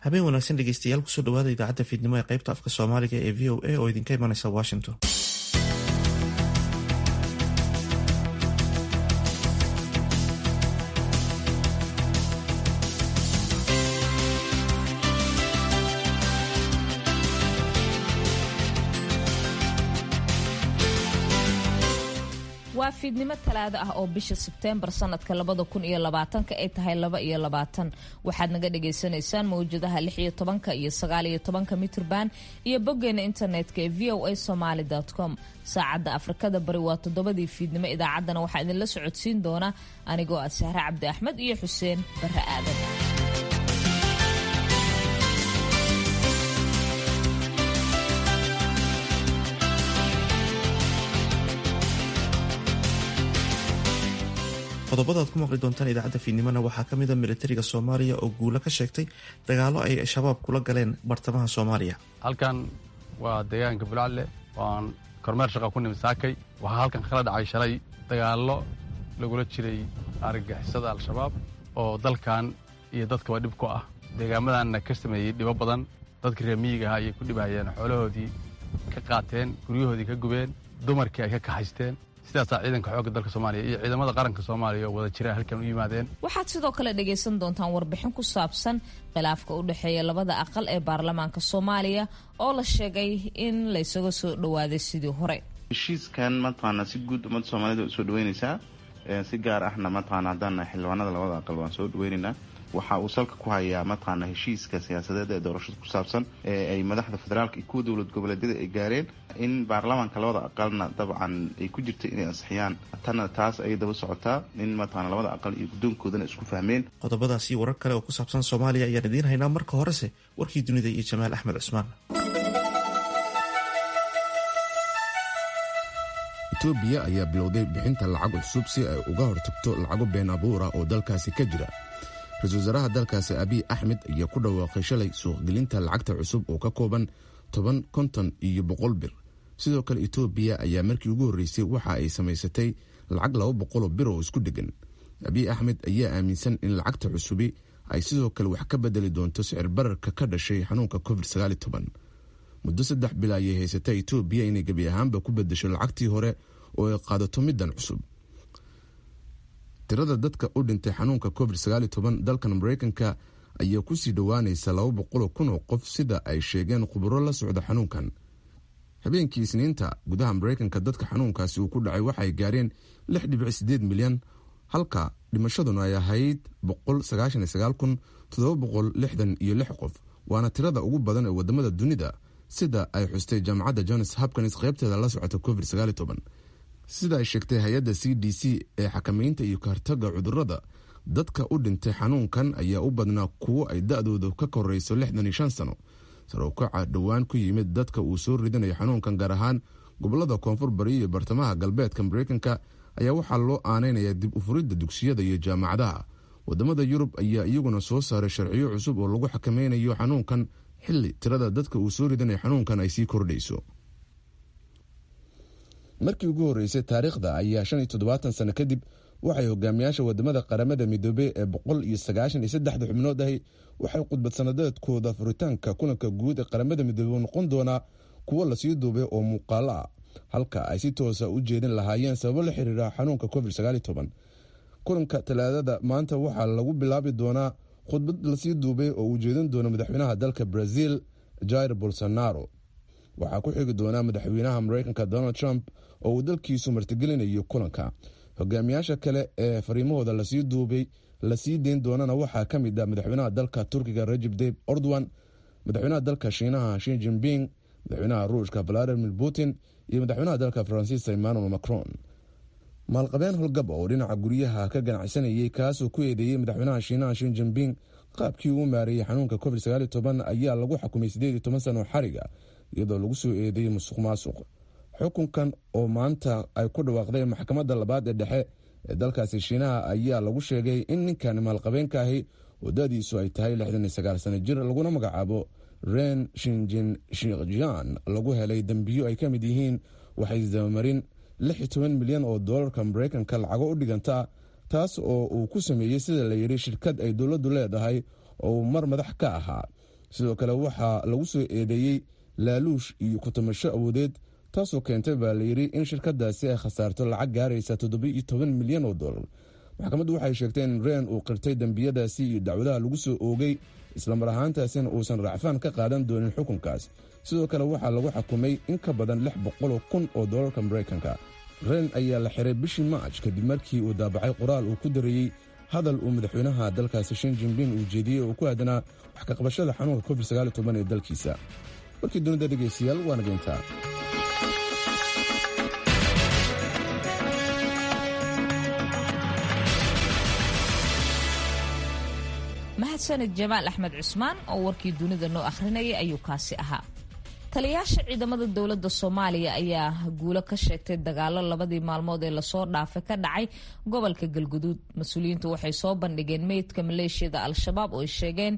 habeen wanaagsan dhegeystayaal kusoo dhawaada idaacadda fiidnimo ee qaybta afka soomaaliga ee v o a oo idinka imanaysa Washington. waa fiidnimo talaado ah oo bisha Sebteembar sanadka 2020 ay tahay 22 waxaad naga dhageysanaysaan mawjadaha 16 iyo 19 mitrban iyo boggeena internetka ee voasomali.com. saacadda Afrikada bari waa 7 fiidnimo. idaacaddana waxaa idinla socodsiin doona anigoo ah Sahra Cabdi Axmed iyo Xuseen Barre Aadan. qodobada aad ku maqli doontaan idaacadda fiidnimona waxaa ka mid a militariga Soomaaliya oo guulo ka sheegtay dagaalo ay shabaab kula galeen bartamaha Soomaaliya. halkan waa deegaanka Bulcadle waan kormeer shaqo ku nimid saakay waxaa halkan kala dhacay shalay dagaalo lagula jiray argagixisada al-shabaab oo dalkan iyo dadka dhib ku ah deegaamadan ka sameeyay dhibo badan dadkii reer miyiga ah ay ku dhibayeen xoolahoodii ka qaateen guryahoodii ka gubeen dumarkii ay ka kaxaysteen sidaas ciidanka xoogga dalka Soomaaliya iyo ciidamada qaranka Soomaaliya oo wada jira halkan u yimaadeen. waxaad sidoo kale dhageysan doontaan warbixin ku saabsan khilaafka u dhaxeeya labada aqal ee baarlamaanka Soomaaliya oo la sheegay in la isaga soo dhawaaday sidii hore. heshiiskan mataqaana si guud ummadda Soomaalida u soo dhaweynaysaa si gaar ahna mataqaana haddana xildhibaanada labada aqal waan soo dhaweynaynaa. waxa uu salka ku hayaa mataqaana heshiiska siyaasadeed ee doorashada ku saabsan ee ay madaxda federaalka iyo kuwa dowlad goboleedyada ay gaareen in baarlamaanka labada aqalna dabcan ay ku jirto inay ansixiyaan tanna taas ay daba socotaa in mataqaana labada aqal iyo guddoonkoodana isku fahmeen. qodobadaasi warar kale oo ku saabsan Soomaaliya ayaan idiin haynaa. marka horese warkii dunida iyo Jamaal Axmed Cusmaan. Itoobiya ayaa bilowday bixinta lacag cusub si ay uga hortagto lacago been abuur ah oo dalkaasi ka jira. ra-iisul wasaaraha dalkaasi Abiy Ahmed ayaa ku dhawaaqay shalay suuqgelinta lacagta cusub oo ka kooban 10, 50 iyo 100 bir. sidoo kale Itoobiya ayaa markii ugu horeysay waxa ay samaysatay lacag 200 bir oo isku dhigan. Abiy Ahmed ayaa aaminsan in lacagta cusubi ay sidoo kale wax ka bedeli doonto sicir bararka ka dhashay xanuunka COVID-19. muddo 3 bil ayay haysatay Itoobiya inay gabi ahaanba ku bedesho lacagtii hore oo ay qaadato middan cusub. tirada dadka u dhintay xanuunka COVID-19 dalkan Mareykanka ayaa ku sii dhawaanaysa 200,000 oo qof sida ay sheegeen khubaro la socda xanuunkan. habeenkii Isniinta gudaha Mareykanka dadka xanuunkaasi uu ku dhacay waxay gaareen 6.8 milyan halka dhimashaduna ay ahayd 199,766 qof. waana tirada ugu badan ee wadamada dunida sida ay xustay jaamacadda Johns Hopkins qaybteeda la socota COVID-19. sida ay sheegtay hay'adda CDC ee xakamaynta iyo kahortagga cudurrada dadka u dhintay xanuunkan ayaa u badnaa kuwo ay da'doodu ka korayso 65 sano. sare u kaca dhowaan ku yimid dadka uu soo ridanayo xanuunkan gaar ahaan gobolada koonfur bari iyo bartamaha galbeedka Mareykanka ayaa waxaa loo aaneynayaa dib u furidda dugsiyada iyo jaamacadaha. wadamada Yurub ayaa iyaguna soo saaray sharciyo cusub oo lagu xakameynayo xanuunkan xilli tirada dadka uu soo ridanayo xanuunkan ay sii kordhayso. markii ugu horeysay taariikhda ayaa 75 sano kadib waxay hogaamiyaasha wadamada qaramada midoobay ee 193 xubnood ahi waxay khudbad sanadeedkooda furitaanka kulanka guud ee qaramada midoobay noqon doonaa kuwo la sii duubay oo muuqaalo ah halka ay si toosa u jeedin lahaayeen sababo la xiriira xanuunka COVID-19. kulanka talaadada maanta waxaa lagu bilaabi doonaa khudbad la sii duubay oo uu jeedin doono madaxweynaha dalka Brazil Jair Bolsonaro. waxaa ku xigi doona madaxweynaha Mareykanka Donald Trump oo uu dalkiisu martigelinayo kulanka. hogaamiyaasha kale ee fariimahooda la sii duubay la sii deyn doonana waxaa ka mid ah madaxweynaha dalka Turkiga Recep Tayyip Erdogan, madaxweynaha dalka Shiinaha Xi Jinping, madaxweynaha Ruushka Vladimir Putin iyo madaxweynaha dalka Faransiiska Emmanuel Macron. maalqabeen howlgab oo dhinaca guryaha ka ganacsanayay kaasoo ku eedeeyay madaxweynaha Shiinaha Xi Jinping qaabkii uu maareeyay xanuunka COVID-19 ayaa lagu xukumay 18 sano xariga iyadoo lagu soo eedeeyay musuqmaasuq. xukunkan oo maanta ay ku dhawaaqday maxkamadda labaad ee dhexe ee dalkaasi Shiinaha ayaa lagu sheegay in ninkan maalqabeenka ahi oo da'diisu ay tahay 69 sano jir laguna magacaabo Ren Xinjiang lagu helay dambiyo ay ka mid yihiin waxay isdabamarin 16 milyan oo doolarka Mareykanka lacago u dhiganta taas oo uu ku sameeyay sida la yiri shirkad ay dawladdu leedahay oo mar madax ka ahaa. sidoo kale waxaa lagu soo eedeeyey laaluush iyo ku-tumasho awoodeed taasoo keentay baa layidhi in shirkadaasi ay khasaarto lacag gaaraysa $17 milyan. maxkamaddu waxay sheegtay in reen uu qirtay dembiyadaasi iyo dacwadaha lagu soo oogay islamar ahaantaasina uusan racfaan ka qaadan doonin xukunkaas. sidoo kale waxaa lagu xukumay in ka badan $600,000 Maraykanka. reen ayaa la xiray bishii Maaj kadib markii uu daabacay qoraal uu ku dareeyey hadal uu madaxweynaha dalkaasi Xi Jinping uu jeediyey oo ku aadanaa wax ka qabashada xanuunka COVID-19 ee dalkiisa. warkii dunida dhegeystayaal waana geyntaa. mahadsanid Jamaal Axmed Cusmaan oo warkii dunida noo akhrinayay ayuu kaasi ahaa. taliyaasha ciidamada dowladda Soomaaliya ayaa guulo ka sheegtay dagaalo labadii maalmood ee lasoo dhaafay ka dhacay gobolka Galguduud. mas'uuliyiintu waxay soo bandhigeen meydka maleeshiyada Al-Shabaab oo ay sheegeen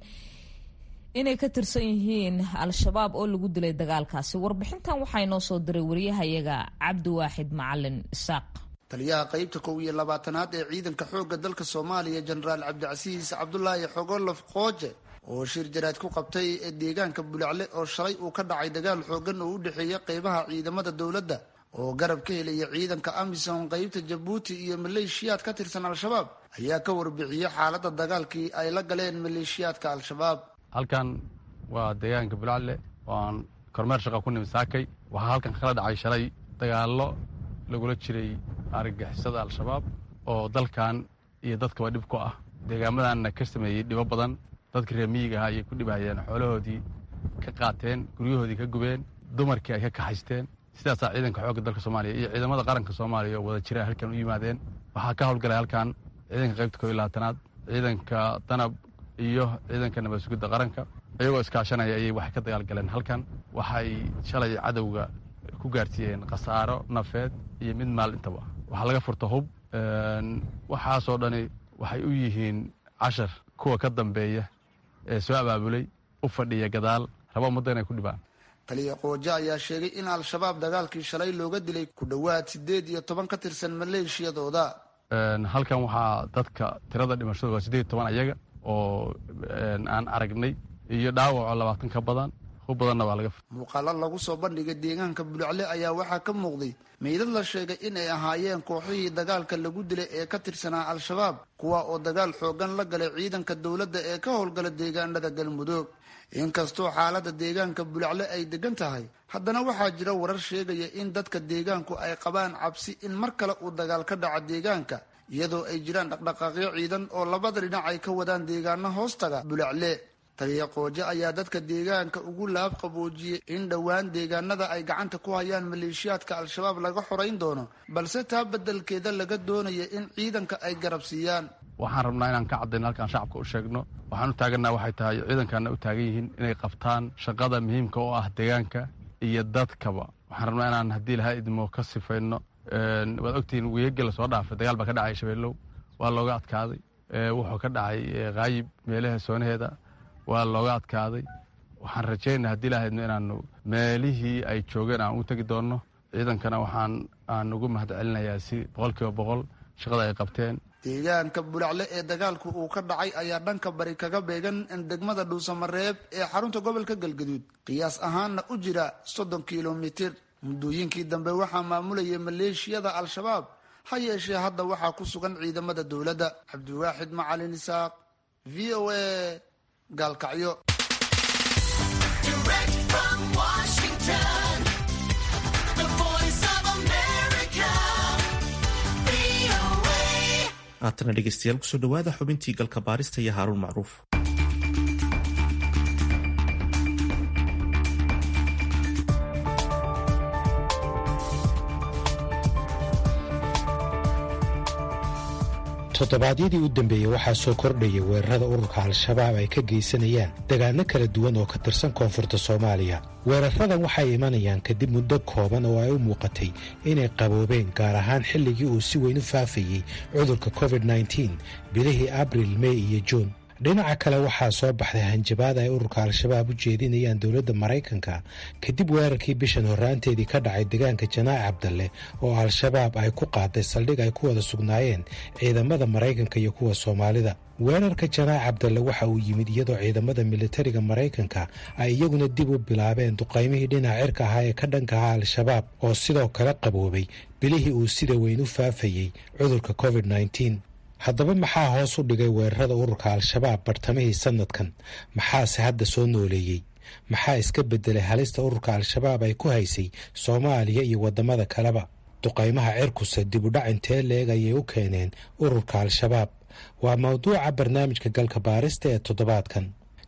inay ka tirsan yihiin Al-Shabaab oo lagu dilay dagaalkaasi. warbixintan waxaa inoo soo diray wariyahayaga Cabdiwaaxid Macalin Isaaq. taliyaha qaybta 12aad ee ciidanka xoogga dalka Soomaaliya Jenaraal Cabdicasiis Cabdullaahi Xogolof Qooje oo shir jaraad ku qabtay deegaanka Bulacle oo shalay uu ka dhacay dagaal xoogan oo u dhaxeeya qaybaha ciidamada dowladda oo garab ka helaya ciidanka Amisom qaybta Djibouti iyo maleeshiyaad ka tirsan Al-Shabaab ayaa ka warbixiyay xaaladda dagaalkii ay la galeen maleeshiyaadka Al-Shabaab. halkan waa deegaanka Bulacle waan kormeer shaqo ku nimsaakay waxa halkan kala dhacay shalay dagaalo lagula jiray argagixisada Al-Shabaab oo dalkan iyo dadka dhib ku ah deegaamadan ka sameeyay dhibo badan. dadkii reer miyiga ah ay ku dhibayeen xoolahoodii ka qaateen, guryahoodii ka gubeen, dumarkii ay ka kaxaysteen. sidaas ciidanka xoogga dalka Soomaaliya iyo ciidamada qaranka Soomaaliya oo wada jira halkan u yimaadeen. waxaa ka howlgalay halkan ciidanka qaybta 12aad, ciidanka Danab iyo ciidanka nabad sugidda qaranka ayagoo iskaashanaya ayay wax ka dagaal galeen halkan. waxay shalay cadawga ku gaarsiiyeen khasaaro nafeed iyo mid maal intaba. waxaa laga furta hub. waxaasoo dhani waxay u yihiin cashar kuwa ka dambeeya ee soo abaabulay u fadhiya gadaal rabo muddo inay ku dhibaan. taliya Qooje ayaa sheegay in Al-Shabaab dagaalkii shalay looga dilay ku dhowaad 18 ka tirsan maleeshiyadooda. halkan waxaa dadka tirada dhimashada waa 18 ayaga oo aan aragnay iyo dhaawac 20 ka badan. badanna waa laga muuqaalo lagu soo bandhigay deegaanka Bulacle ayaa waxaa ka muuqday meydad la sheegay in ay ahaayeen kooxihii dagaalka lagu dilay ee ka tirsanaa Al-Shabaab kuwa oo dagaal xoogan la galay ciidanka dowladda ee ka howlgala deegaanada Galmudug. inkastoo xaaladda deegaanka Bulacle ay degan tahay haddana waxaa jira warar sheegaya in dadka deegaanku ay qabaan cabsi in mar kale uu dagaal ka dhaco deegaanka iyadoo ay jiraan dhaqdhaqaaqyo ciidan oo labada dhinac ay ka wadaan deegaano hoostaga Bulacle. taliya Qooje ayaa dadka deegaanka ugu laab qaboojiyay in dhowaan deegaanada ay gacanta ku hayaan maleeshiyaadka Al-Shabaab laga xoreyn doono balse taa bedelkeeda laga doonayo in ciidanka ay garab siiyaan. waxaan rabnaa inaan ka cadayno halkaan shacabka u sheegno. waxaan u taaganaa waxay tahay ciidankaana u taagan yihiin inay qabtaan shaqada muhiimka oo ah deegaanka iyo dadkaba. waxaan rabnaa inaan haddii lahaa idmo ka sifayno. waad ogtihiin weeyga la soo dhaafay dagaal baa ka dhacay Shabeellow waa looga adkaaday. wuxuu ka dhacay Qaayib meelaha soonaheeda waa looga adkaaday. waxaan rajaynayaa haddii lahaydno inaanu meelihii ay joogeen aan u tegi doonno. ciidankana aan ugu mahadcelinayaa si 100% shaqada ay qabteen. deegaanka Bulacle ee dagaalku uu ka dhacay ayaa dhanka bari kaga beegan degmada Dhuusamareeb ee xarunta gobolka Galgaduud qiyaas ahaanna u jira 30 kiiloomitir. muddooyinkii dambe waxaa maamulayay maleeshiyada Al-Shabaab ha yeeshee hadda waxaa ku sugan ciidamada dowladda. Cabdiwaaxid Macalin Isaaq, VOA Gaalkacyo. haatana dhegeystayaal kusoo dhawaada xubintii galka baarista iyo Haaruun Macruuf. toddobaadyadii u dambeeyey waxaa soo kordhaya weerarada ururka Al-Shabaab ay ka geysanayaan deegaano kala duwan oo ka tirsan koonfurta Soomaaliya. weeraradan waxay imanayaan kadib muddo kooban oo ay u muuqatay inay qaboobeen, gaar ahaan xilligii uu si weyn u faafayey cudurka COVID-19 bilihii Abriil, May iyo Juun. dhinaca kale waxaa soo baxday hanjabaad ay ururka al-shabaab u jeedinayaan dowladda maraykanka kadib weerarkii bishan horraanteedii ka dhacay deegaanka janaac cabdalle oo al-shabaab ay ku qaaday saldhig ay ku wada sugnaayeen ciidamada maraykanka iyo kuwa soomaalida. weerarka janaac cabdalle waxa uu yimid iyadoo ciidamada militariga maraykanka ay iyaguna dib u bilaabeen duqaymihii dhinaca cirka ahaa ee ka dhanka ahaa al-shabaab oo sidoo kale qaboobay bilihii uu sida weyn u faafayey cudurka covid-19. haddaba maxaa hoos u dhigay weerarada ururka al-shabaab bartamihii sanadkan? maxaase hadda soo nooleeyey? maxaa iska beddelay halista ururka al-shabaab ay ku haysay soomaaliya iyo waddamada kaleba? duqaymaha cirkuse dibudhac intee leeg ayay u keeneen ururka al-shabaab? waa mawduuca barnaamijka galka baarista ee toddobaadkan.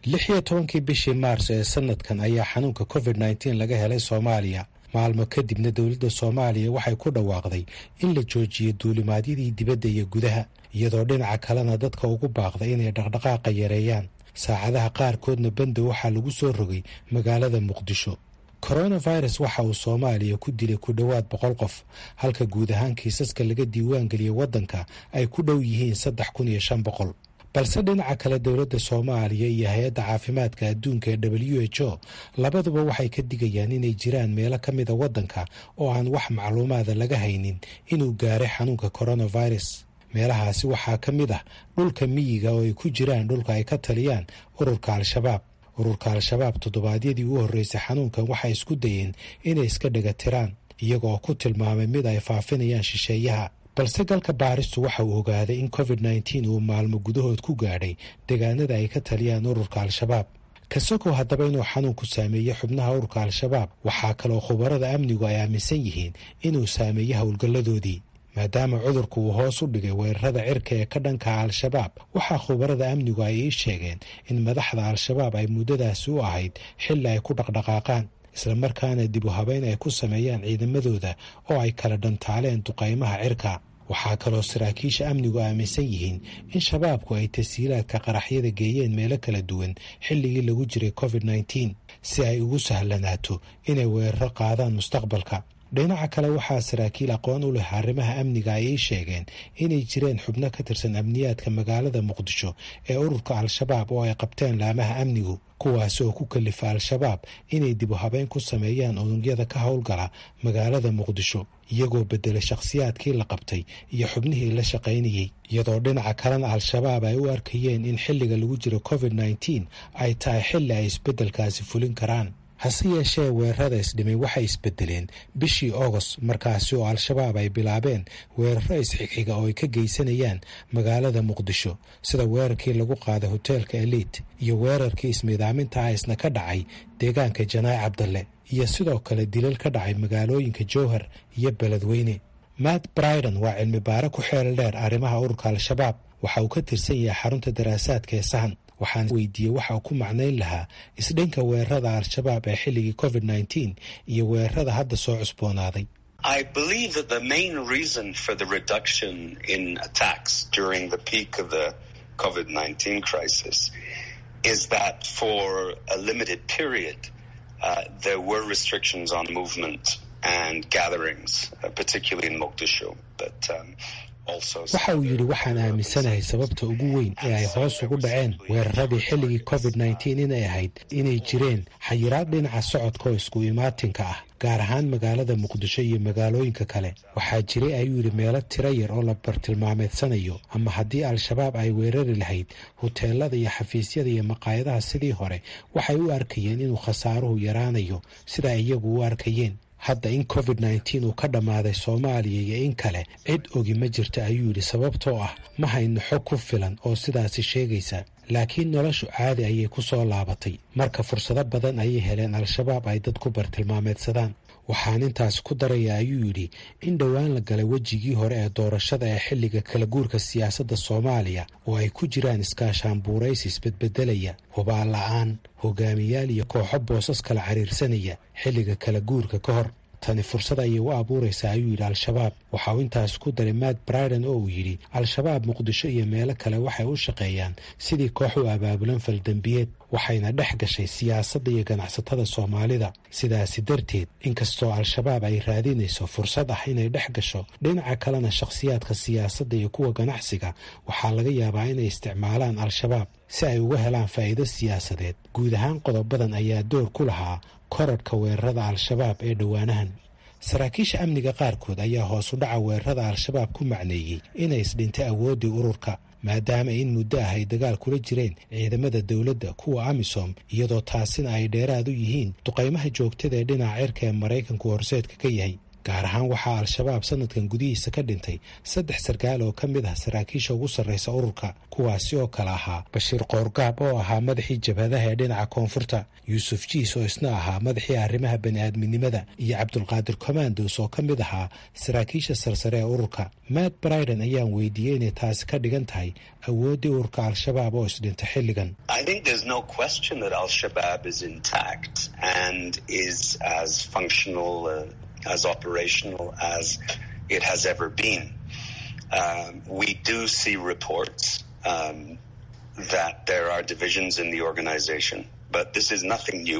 16 bishii maarso ee sanadkan ayaa xanuunka covid-19 laga helay soomaaliya. maalmo kadibna dowladda soomaaliya waxay ku dhawaaqday in la joojiyo duulimaadyadii dibadda iyo gudaha, iyadoo dhinaca kalena dadka ugu baaqday inay dhaqdhaqaaqa yareeyaan. saacadaha qaarkoodna banda waxaa lagu soo rogay magaalada muqdisho. coronavirus waxa uu soomaaliya ku dilay ku dhowaad 100 qof, halka guud ahaan kiisaska laga diiwaangeliyey waddanka ay ku dhow yihiin 3,500. balse dhinaca kale dowladda soomaaliya iyo hay-adda caafimaadka adduunka ee WHO labaduba waxay ka digayaan inay jiraan meelo ka mida waddanka oo aan wax macluumaada laga haynin inuu gaaray xanuunka coronavirus. meelahaasi waxaa ka mid ah dhulka miyiga oo ay ku jiraan dhulka ay ka taliyaan ururka al-shabaab. ururka al-shabaab toddobaadyadii u horreysay xanuunkan waxay isku dayeen inay iska dhagatiraan iyagoo ku tilmaamay mid ay faafinayaan shisheeyaha. balse galka baaristu waxa uu ogaaday in covid-19 uu maalmo gudahood ku gaadhay deegaanada ay ka taliyaan ururka al-shabaab. kasokow haddaba inuu xanuunku saameeyey xubnaha ururka al-shabaab, waxaa kaloo khubarada amnigu ay aaminsan yihiin inuu saameeyey howlgalladoodii. maadaama cudurku uu hoos u dhigay weerarada cirka ee ka dhankaha al-shabaab, waxaa khubarada amnigu ay ii sheegeen in madaxda al-shabaab ay muddadaasi u ahayd xilli ay ku dhaqdhaqaaqaan, isla markaana dib u habeyn ay ku sameeyaan ciidamadooda oo ay kala dhantaaleen duqaymaha cirka. waxaa kaloo saraakiisha amnigu aaminsan yihiin in shabaabku ay tasiilaadka qaraxyada geeyeen meelo kala duwan xilligii lagu jiray covid-19 si ay ugu sahlanaato inay weeraro qaadaan mustaqbalka. dhinaca kale waxaa saraakiil aqoon u leh arrimaha amniga ayay sheegeen inay jireen xubno ka tirsan amniyaadka magaalada muqdisho ee ururka al-shabaab oo ay qabteen laamaha amnigu, kuwaasi oo ku kalifa al-shabaab inay dib u habeyn ku sameeyaan unugyada ka howlgala magaalada muqdisho, iyagoo beddelay shakhsiyaadkii la qabtay iyo xubnihii la shaqaynayey. iyadoo dhinaca kalena al-shabaab ay u arkayeen in xilliga lagu jiro covid-19 ay tahay xilli ay isbeddelkaasi fulin karaan. hase yeeshee weerarada isdhimay waxay isbedeleen bishii August, markaasi oo al-shabaab ay bilaabeen weeraro isxigxiga oo ay ka geysanayaan magaalada muqdisho, sida weerarkii lagu qaaday hoteelka Elite iyo weerarkii ismiidaaminta isna ka dhacay deegaanka janaac cabdalle, iyo sidoo kale dilal ka dhacay magaalooyinka jowhar iyo beledweyne. Matt Bryden waa cilmi baare ku xeel dheer arrimaha ururka al-shabaab. waxa uu ka tirsan yahay xarunta daraasaadka ee sahan. waxaan weydiiyey waxa uu ku macnayn lahaa isdhinka weerarada al-shabaab ee xilligii covid-19 iyo weerarada hadda soo cusboonaaday. I believe that the main reason for the reduction in attacks during the peak of the COVID-19 crisis is that for a limited period there were restrictions on movement and gatherings, particularly in Mogadishu. But waxa uu yidhi waxaan aaminsanahay sababta ugu weyn ee ay hoos ugu dhaceen weeraradii xilligii covid-19 inay ahayd inay jireen xayiraad dhinaca socodka oo isku imaatinka ah, gaar ahaan magaalada muqdisho iyo magaalooyinka kale. waxaa jiray ayuu yidhi meelo tiro yar oo la bartilmaameedsanayo, ama haddii al-shabaab ay weerari lahayd huteelada iyo xafiisyada iyo maqaayadaha sidii hore, waxay u arkayeen inuu khasaaruhu yaraanayo sida ay iyagu u arkayeen. hadda in covid-19 uu ka dhammaaday Soomaaliya iyo in kale cid ogi ma jirta ayuu yidhi, sababtoo ah ma hayno xog ku filan oo sidaasi sheegaysa. laakiin noloshu caadi ayay ku soo laabatay, marka fursado badan ayay heleen al-shabaab ay dad ku bartilmaameedsadaan. waxaan intaas ku daraya ayuu yidhi in dhowaan la galay wejigii hore ee doorashada ee xilliga kala guurka siyaasadda Soomaaliya, oo ay ku jiraan iskaashaan buuraysi isbedbedelaya, hubaan la'aan, hogaamiyaal iyo kooxo boosas kala cariirsanaya xilliga kala guurka ka hor. tani fursad ayay u abuuraysaa ayuu yidhi al-shabaab. waxa uu intaas ku daray matt briden oo uu yidhi al-shabaab muqdisho iyo meelo kale waxay u shaqeeyaan sidii koox u abaabulan faldembiyeed, waxayna dhex gashay siyaasadda iyo ganacsatada soomaalida. sidaasi darteed inkastoo al-shabaab ay raadinayso fursad ah inay dhex gasho, dhinaca kalena shakhsiyaadka siyaasadda iyo kuwa ganacsiga waxaa laga yaabaa inay isticmaalaan al-shabaab si ay uga helaan faa'iido siyaasadeed. guud ahaan qodobadan ayaa door ku lahaa korodhka weerarada al-shabaab ee dhowaanahan. saraakiisha amniga qaarkood ayaa hoos u dhaca weerarada al-shabaab ku macneeyey inay isdhintay awooddii ururka, maadaama in muddo ah ay dagaal kula jireen ciidamada dowladda kuwa amisom, iyadoo taasina ay dheeraad u yihiin duqaymaha joogtada ee dhinaca cirka ee maraykanku horseedka ka yahay. gaar ahaan waxaa al-shabaab sanadkan gudihiisa ka dhintay 3 sarkaal oo ka mid ah saraakiisha ugu sarraysa ururka, kuwaasi oo kale ahaa bashiir qoorgaab oo ahaa madaxii jabhadaha ee dhinaca koonfurta, yuusuf jiis oo isna ahaa madaxii arrimaha bani'aadminimada, iyo cabdulqaadir commandos oo ka mid ahaa saraakiisha sarsare ee ururka. matt briden ayaan weydiiyey inay taasi ka dhigan tahay awooddii ururka al-shabaab oo isdhinta xilligan. As operational as it has ever been. We do see reports that there are divisions in the organization, but this is nothing new.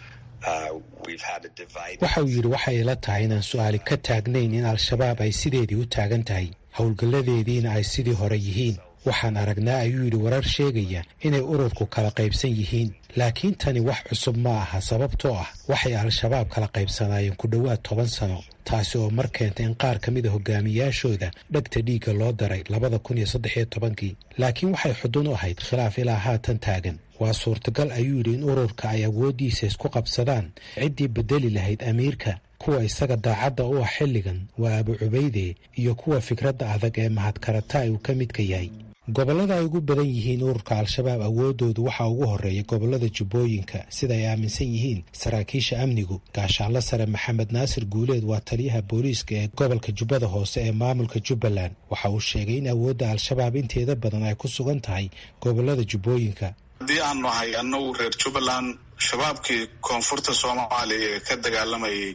We've had a divide. waxa uu yidhi waxay ila tahay inaan su-aali ka taagnayn in al-shabaab ay sideedii u taagan tahay, howlgalladeediina ay sidii hore yihiin. waxaan aragnaa ayuu yidhi warar sheegaya inay ururku kala qaybsan yihiin, laakiin tani wax cusub ma aha, sababtoo ah waxay al-shabaab kala qaybsanaayeen ku dhowaad 10 sano, taasi oo mar keentay in qaar ka mida hogaamiyaashooda dhegta dhiigga loo daray 2013. laakiin waxay xudun u ahayd khilaaf ilaa haatan taagan. waa suurtagal ayuu yidhi in ururka ay awooddiisa isku qabsadaan ciddii bedeli lahayd amiirka. kuwa isaga daacadda u ah xilligan waa abu cubayde iyo kuwa fikradda adag ee mahadkarataay uu ka midka yahay. gobollada ay ugu badan yihiin ururka al-shabaab awooddoodu waxaa ugu horreeya gobollada jubbooyinka, sida ay aaminsan yihiin saraakiisha amnigu. gaashaanle sare maxamed naasir guuleed waa taliyaha booliiska ee gobolka jubbada hoose ee maamulka jubbaland. waxa uu sheegay in awoodda al-shabaab inteeda badan ay ku sugan tahay gobollada jubbooyinka. haddii aan nahay annagu reer jubbaland, shabaabkii koonfurta soomaaliya ee ka dagaalamayay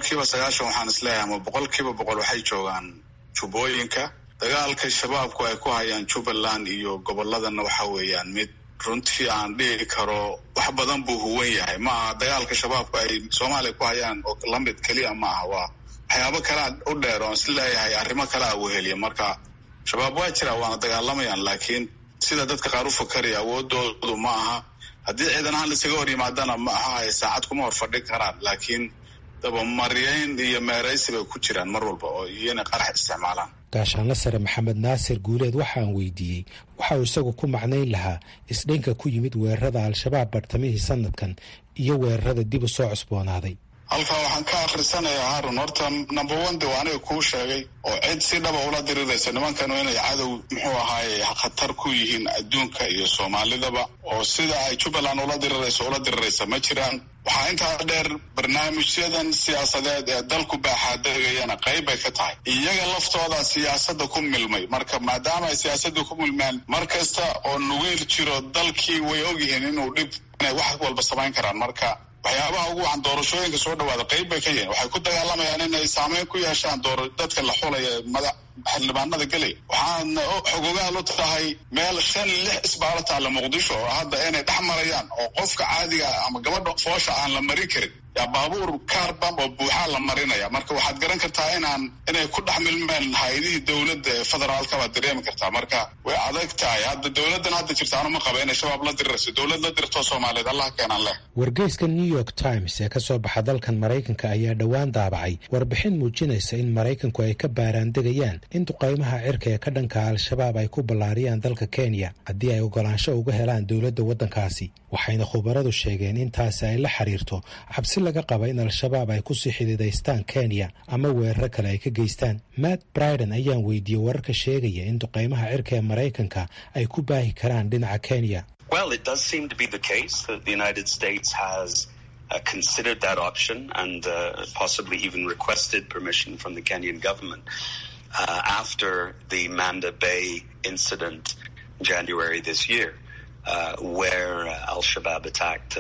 90% waxaan isleeyahay ama 100% waxay joogaan jubbooyinka. dagaalka shabaabku ay ku hayaan jubbaland iyo gobolladana waxa weeyaan mid runtii aan dhihi karo wax badan buu huwan yahay. ma aha dagaalka shabaabku ay soomaaliya ku hayaan oo lamid keliya ma aha, waa waxyaabo kale u dheer oo isleeyahay arrimo kale a weheliya. marka shabaab waa jira waana dagaalamayaan, laakiin sida dadka qaar u fakaraya awoodoodu ma aha. haddii ciidan ahaan laisaga hor yimaadana ma aha ay saacad kuma hor fadhin karaan, laakiin dabamaryayn iyo meeraysi bay ku jiraan mar walba oo iyana qarax isticmaalaan. gaashaanle sare maxamed naasir guuleed waxaan weydiiyey waxa uu isagu ku macnayn lahaa isdhinka ku yimid weerarada al-shabaab bartamihii sanadkan iyo weerarada dib u soo cusboonaaday. halkaa waxaan ka akhrisanayaa harun, horta number 1 de waa aniga kuu sheegay oo cid si dhaba ula diriraysa nimankanu inay cadow muxuu ahaaye khatar ku yihiin adduunka iyo soomaalidaba, oo sida ay jubbaland ula diriraysa ma jiraan. waxaa intaa dheer barnaamijyadan siyaasadeed ee dalku baaxaadegayana qayb bay ka tahay. iyaga laftooda siyaasadda ku milmay, marka maadaama ay siyaasadda ku milmeen mar kasta oo nugeyl jiro dalkii way ogyihiin inuu dhib inay wax walba samayn karaan. marka waxyaabaha ugu wacan doorashooyinka soo dhawaada qayb bay ka yihiin. waxay ku dagaalamayaan inay saameyn ku yeeshaan dadka la xulaya xildhibaanada gelay. waxaana xogogaal u tahay meel 5-6 isbaaro taalla muqdisho oo hadda inay dhex marayaan oo qofka caadiga ama gabadha foosha aan la marin karin, yaa baabuur kaarbam oo buuxaa la marinaya. marka waxaad garan kartaa inay ku dhex milmeen hay-adihii dowladda ee federaalka baad dareemi kartaa. marka way adag tahay. hadda dowladdan hadda jirta anuma qaba inay shabaab la dirirayso. dowlad la dirtoo soomaaliyeed allah keenan leh. wargeyska new york times ee ka soo baxa dalkan maraykanka ayaa dhowaan daabacay warbixin muujinaysa in maraykanku ay ka baaraandegayaan in duqaymaha cirka ee ka dhanka al-shabaab ay ku ballaariyaan dalka kenya haddii ay ogolaansho uga helaan dowladda waddankaasi. waxayna khubaradu sheegeen in taasi ay la xiriirto cabsi laga qaba in al-shabaab ay kusii xididaystaan kenya ama weeraro kale ay ka geystaan. matt briden ayaan weydiiyey wararka sheegaya in duqaymaha cirka ee maraykanka ay ku baahi karaan dhinaca kenya. Well, it does seem to be the case that the United States has considered that option and possibly even requested permission from the Kenyan government after the Manda Bay incident in January this year. where Al-Shabaab attacked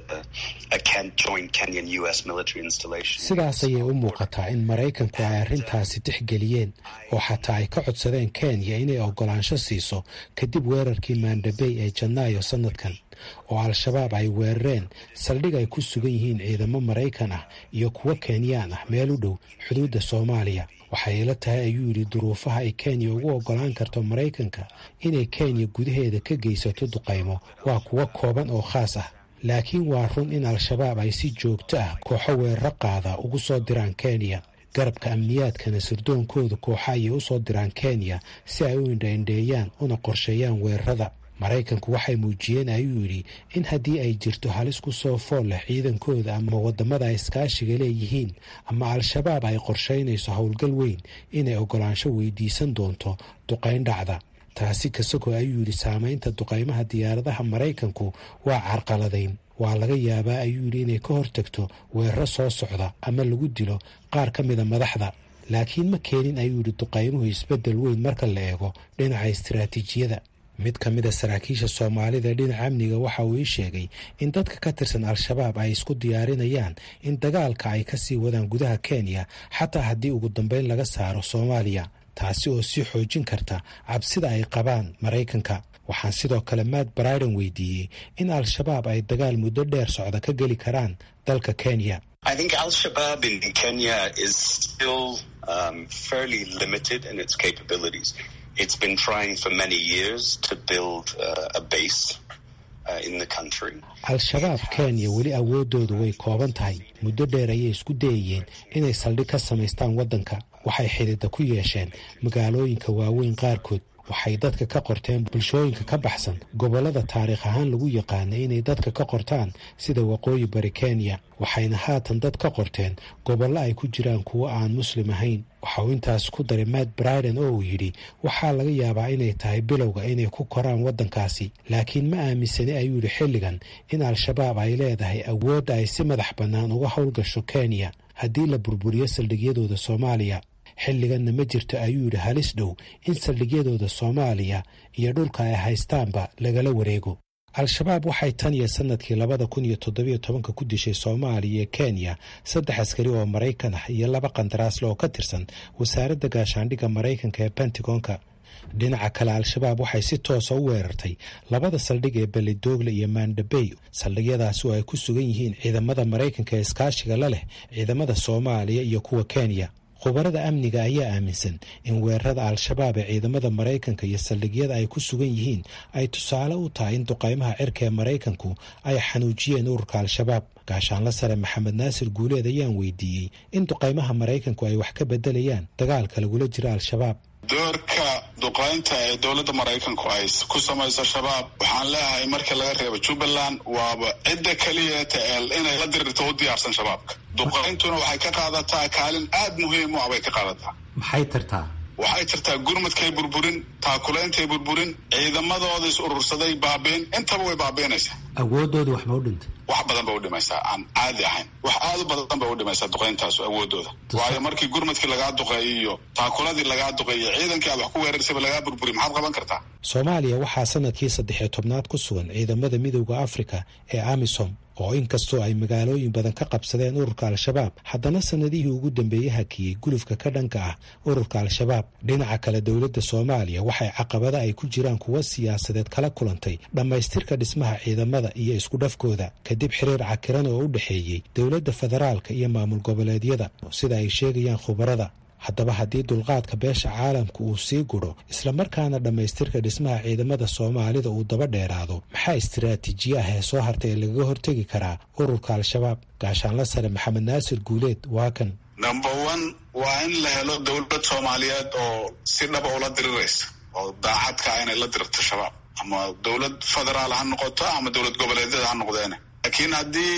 a joint Kenyan-US military installation. sidaas ayay u muuqataa in maraykanku ay arrintaasi tixgeliyeen oo xataa ay ka codsadeen kenya inay ogolaansho siiso kadib weerarkii maandabey ee janaayo sanadkan oo al-shabaab ay weerareen saldhig ay ku sugan yihiin ciidamo maraykan ah iyo kuwo kenyaan ah meel u dhow xuduudda soomaaliya. waxay ila tahay ayuu yidhi duruufaha ay kenya ugu ogolaan karto maraykanka inay kenya gudaheeda ka geysato duqaymo waa kuwo kooban oo khaas ah, laakiin waa run in al-shabaab ay si joogto ah kooxo weeraro qaada ugu soo diraan kenya. garabka amniyaadkana sirdoonkooda kooxa ayay u soo diraan kenya si ay u indhaindheeyaan una qorsheeyaan weerarada. maraykanku waxay muujiyeen ayuu yidhi in haddii ay jirto halis ku soo fool leh ciidankooda ama waddamada ay iskaashiga leeyihiin ama al-shabaab ay qorshaynayso howlgal weyn inay ogolaansho weydiisan doonto duqayn dhacda. taasi kasagoo ayuu yidhi saamaynta duqaymaha diyaaradaha maraykanku waa carqaladayn. waa laga yaabaa ayuu yidhi inay ka hortagto weeraro soo socda ama lagu dilo qaar ka mida madaxda, laakiin ma keenin ayuu yidhi duqaymuhu isbeddel weyn marka la eego dhinaca istiraatiijiyada. mid ka mida saraakiisha soomaalida dhinaca amniga waxa uu ii sheegay in dadka ka tirsan al-shabaab ay isku diyaarinayaan in dagaalka ay ka sii wadaan gudaha kenya xataa haddii ugu dambeyn laga saaro soomaaliya, taasi oo sii xoojin karta cabsida ay qabaan maraykanka. waxaan sidoo kale Matt Bryden weydiiyey in al-shabaab ay dagaal muddo dheer socda ka geli karaan dalka kenya. I think Al-Shabaab in Kenya is still fairly limited in its capabilities. It's been trying for many years to build a base in the country. al-shabaab kenya weli awoodoodu way kooban tahay. muddo dheer ayay isku dayayeen inay saldhig ka samaystaan waddanka. waxay xidhiidha ku yeesheen magaalooyinka waaweyn qaarkood. waxay dadka ka qorteen bulshooyinka ka baxsan gobollada taariikh ahaan lagu yaqaanay inay dadka ka qortaan sida waqooyi bari kenya. waxayna haatan dad ka qorteen gobollo ay ku jiraan kuwo aan muslim ahayn. waxa uu intaas ku daray Matt Bryden oo uu yidhi waxaa laga yaabaa inay tahay bilowga inay ku koraan waddankaasi, laakiin ma aaminsani ayuu yidhi xilligan in al-shabaab ay leedahay awoodda ay si madax bannaan uga howlgasho kenya haddii la burburiyo saldhigyadooda soomaaliya. xilliganna ma jirto ayuu yidhi halis dhow in saldhigyadooda soomaaliya iyo dhulka ay haystaanba lagala wareego. al-shabaab waxay tan iyo sanadkii 2017 ku dishay soomaaliya iyo kenya 3 askari oo maraykan ah iyo 2 qandaraasle oo ka tirsan wasaaradda gaashaandhigga maraykanka ee pentagonka. dhinaca kale al-shabaab waxay si toosa u weerartay 2 saldhig ee Beledoogle iyo Mandabey. saldhigyadaasi oo ay ku sugan yihiin ciidamada maraykanka ee iskaashiga la leh ciidamada soomaaliya iyo kuwa kenya. khubarada amniga ayaa aaminsan in weerarada al-shabaab ee ciidamada maraykanka iyo saldhigyada ay ku sugan yihiin ay tusaale u tahay in duqaymaha cirka ee maraykanku ay xanuujiyeen ururka al-shabaab. gaashaanla sare maxamed naasir guuleed ayaan weydiiyey in duqaymaha maraykanku ay wax ka bedelayaan dagaalka lagula jiro al-shabaab. doorka duqaynta ee dowladda maraykanku ay ku samayso shabaab waxaan leeyahay marka laga reebo jubbaland waaba cidda keliyeeta inay la dirirto u diyaarsan shabaabka. duqayntuna waxay ka qaadataa kaalin aad muhiim u ah bay ka qaadataa. maxay tartaa? waxay tartaa gurmadkay burburin, taakulaintay burburin, ciidamadooda is urursaday baabiin, intaba way baabiinaysaa. awoodooda wax ma u dhintay? wax badan ba u dhimaysaa aan caadi ahayn. wax aad u badan ba u dhimaysaa duqayntaasu awoodooda. waayo markii gurmadkii lagaa duqeeyo iyo taakuladii lagaa duqeeyo ciidankii aad wax ku weerarsayba lagaa burburi maxaad qaban kartaa? soomaaliya waxaa sanadkii 13 ku sugan ciidamada midowda afrika ee amisom oo inkastoo ay magaalooyin badan ka qabsadeen ururka al-shabaab haddana sanadihii ugu dambeeyey hakiyey gulufka ka dhanka ah ururka al-shabaab. dhinaca kale dowladda soomaaliya waxay caqabada ay ku jiraan kuwa siyaasadeed kala kulantay dhammaystirka dhismaha ciidamada iyo isku dhafkooda kadib xiriir cakiran oo u dhexeeyey dowladda federaalka iyo maamul goboleedyada sida ay sheegayaan khubarada. haddaba haddii dulqaadka beesha caalamku uu sii gudho islamarkaana dhammaystirka dhismaha ciidamada soomaalida uu daba dheeraado, maxaa istiraatiijiye ah ee soo hartay ee lagaga hortegi karaa ururka al-shabaab? gaashaanla sare maxamed naasir guuleed waa kan. number 1 waa in la helo dowlad soomaaliyeed oo si dhaba ula diriraysa oo daacadka inay la dirirto shabaab, ama dowlad federaal ha noqoto ama dowlad goboleedyada ha noqdeen. laakiin haddii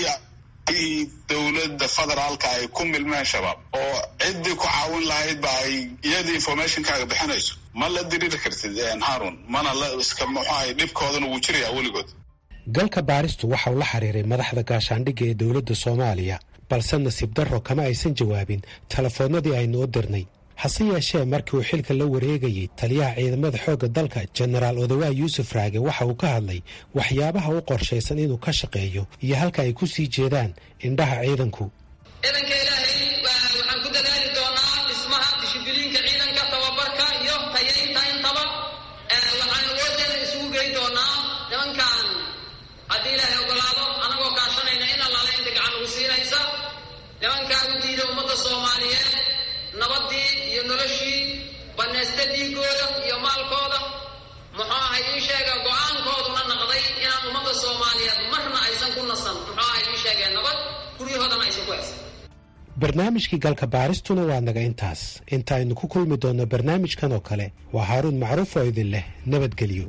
dowladda federaalka ay ku milmeen shabaab oo ciddii ku caawin lahayd ba ay iyadii informationkaaga bixinayso ma la diriri kartid harun, mana la iska muxuahay dhibkoodana wuu jirayaa weligood. galka baaristu waxa uu la xiriiray madaxda gaashaandhigga ee dowladda soomaaliya balse nasiib darro kama aysan jawaabin telefoonnadii aynu u dirnay. hase yeeshee markii uu xilka la wareegayey taliyaha ciidamada xoogga dalka jenaraal odawaa yuusuf raage waxa uu ka hadlay waxyaabaha u qorshaysan inuu ka shaqeeyo iyo halka ay ku sii jeedaan indhaha ciidanku. ciidanka ilaahay waxaan ku dadaali doonaa dhismaha dishibiliinka ciidanka, tababarka iyo tayaynta intaba. waxaan awooddeena isugu gey doonaa nimankan haddii ilaahay ogolaado anagoo kaashanayna in allaala inta gacan ugu siinaysa nimankaa u diida ummadda soomaaliyeed nabadii iyo noloshii banaysta dhiigooda iyo maalkooda. muxuu ahay ii sheega go-aankooduna naqday inaan ummadda soomaaliyeed marna aysan ku nasan. muxuu ahay ii sheegeen nabad guryahoodana aysan ku haysan. barnaamijkii galka baaristuna waa naga intaas. intaaynu ku kulmi doonno barnaamijkan oo kale waa haaruun macruuf oo idin leh nabadgelyo.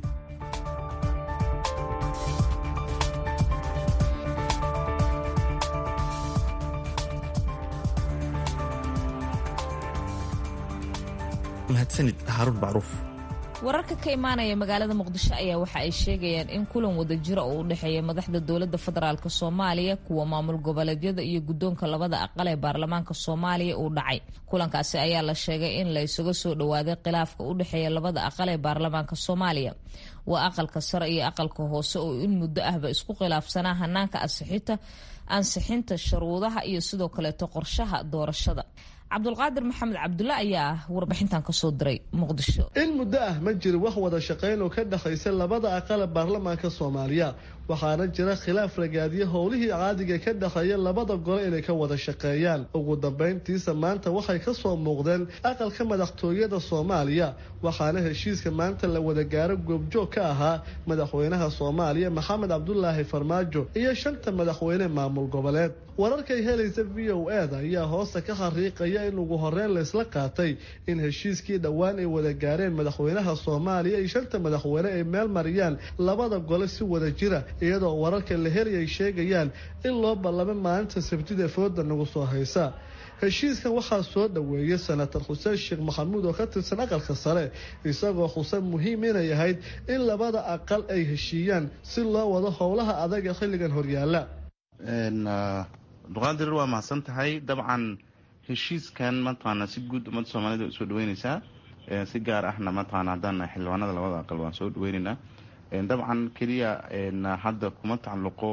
mahadsanid haaruun macruuf. wararka ka imaanaya magaalada muqdisho ayaa waxa ay sheegayaan in kulan wadajira oo u dhexeeya madaxda dowladda federaalk soomaaliya, kuwa maamul goboleedyada iyo guddoonka labada aqal ee baarlamaanka soomaaliya uu dhacay. kulankaasi ayaa la sheegay in la isuga soo dhowaaday khilaafka u dhexeeya labada aqal ee baarlamaanka soomaaliya. waa aqalka sare iyo aqalka hoose oo in muddo ahba isku khilaafsanaa hanaanka ansixinta shuruudaha iyo sidoo kaleeto qorshaha doorashada. cabdulqaadir maxamed cabdulle ayaa warbixintan ka soo diray muqdisho. in muddo ah ma jiro wax wada shaqayn oo ka dhexaysa labada aqal ee baarlamaanka soomaaliya, waxaana jira khilaaf ragaadiya howlihii caadiga ka dhexeeya labada gole inay ka wada shaqeeyaan. ugu dambayntiisa maanta waxay ka soo muuqdeen aqalka madaxtooyada soomaaliya, waxaana heshiiska maanta la wada gaaro goobjoog ka ahaa madaxweynaha soomaaliya maxamed cabdulaahi farmaajo iyo 5 madaxweyne maamul goboleed. wararkay helaysa VOA-da ayaa hoosta ka xariiqaya in ugu horeyn laysla qaatay in heshiiskii dhowaan ay wada gaareen madaxweynaha soomaaliya iyo 5 madaxweyne ay meel mariyaan labada gole si wada jira, iyadoo wararka la helay sheegayaan in loo ballamay maalinta Sabtida fooda nagu soo haysa. heshiiskan waxaa soo dhaweeyay senator xuseen sheekh maxamuud oo ka tirsan aqalka sare, isagoo xuseen muhiim inay ahayd in labada aqal ay heshiiyaan si loo wado howlaha adag ee xilligan horyaala. duqaadir waa mahadsan tahay. dabcan heshiiskan mataqaana si guud ummadda soomaalida soo dhaweynaysaa, si gaar ahna mataqaana haddaan xildhibaanada labada aqal waan soo dhaweynaynaa. dabcan keliya hadda kuma tacalluqo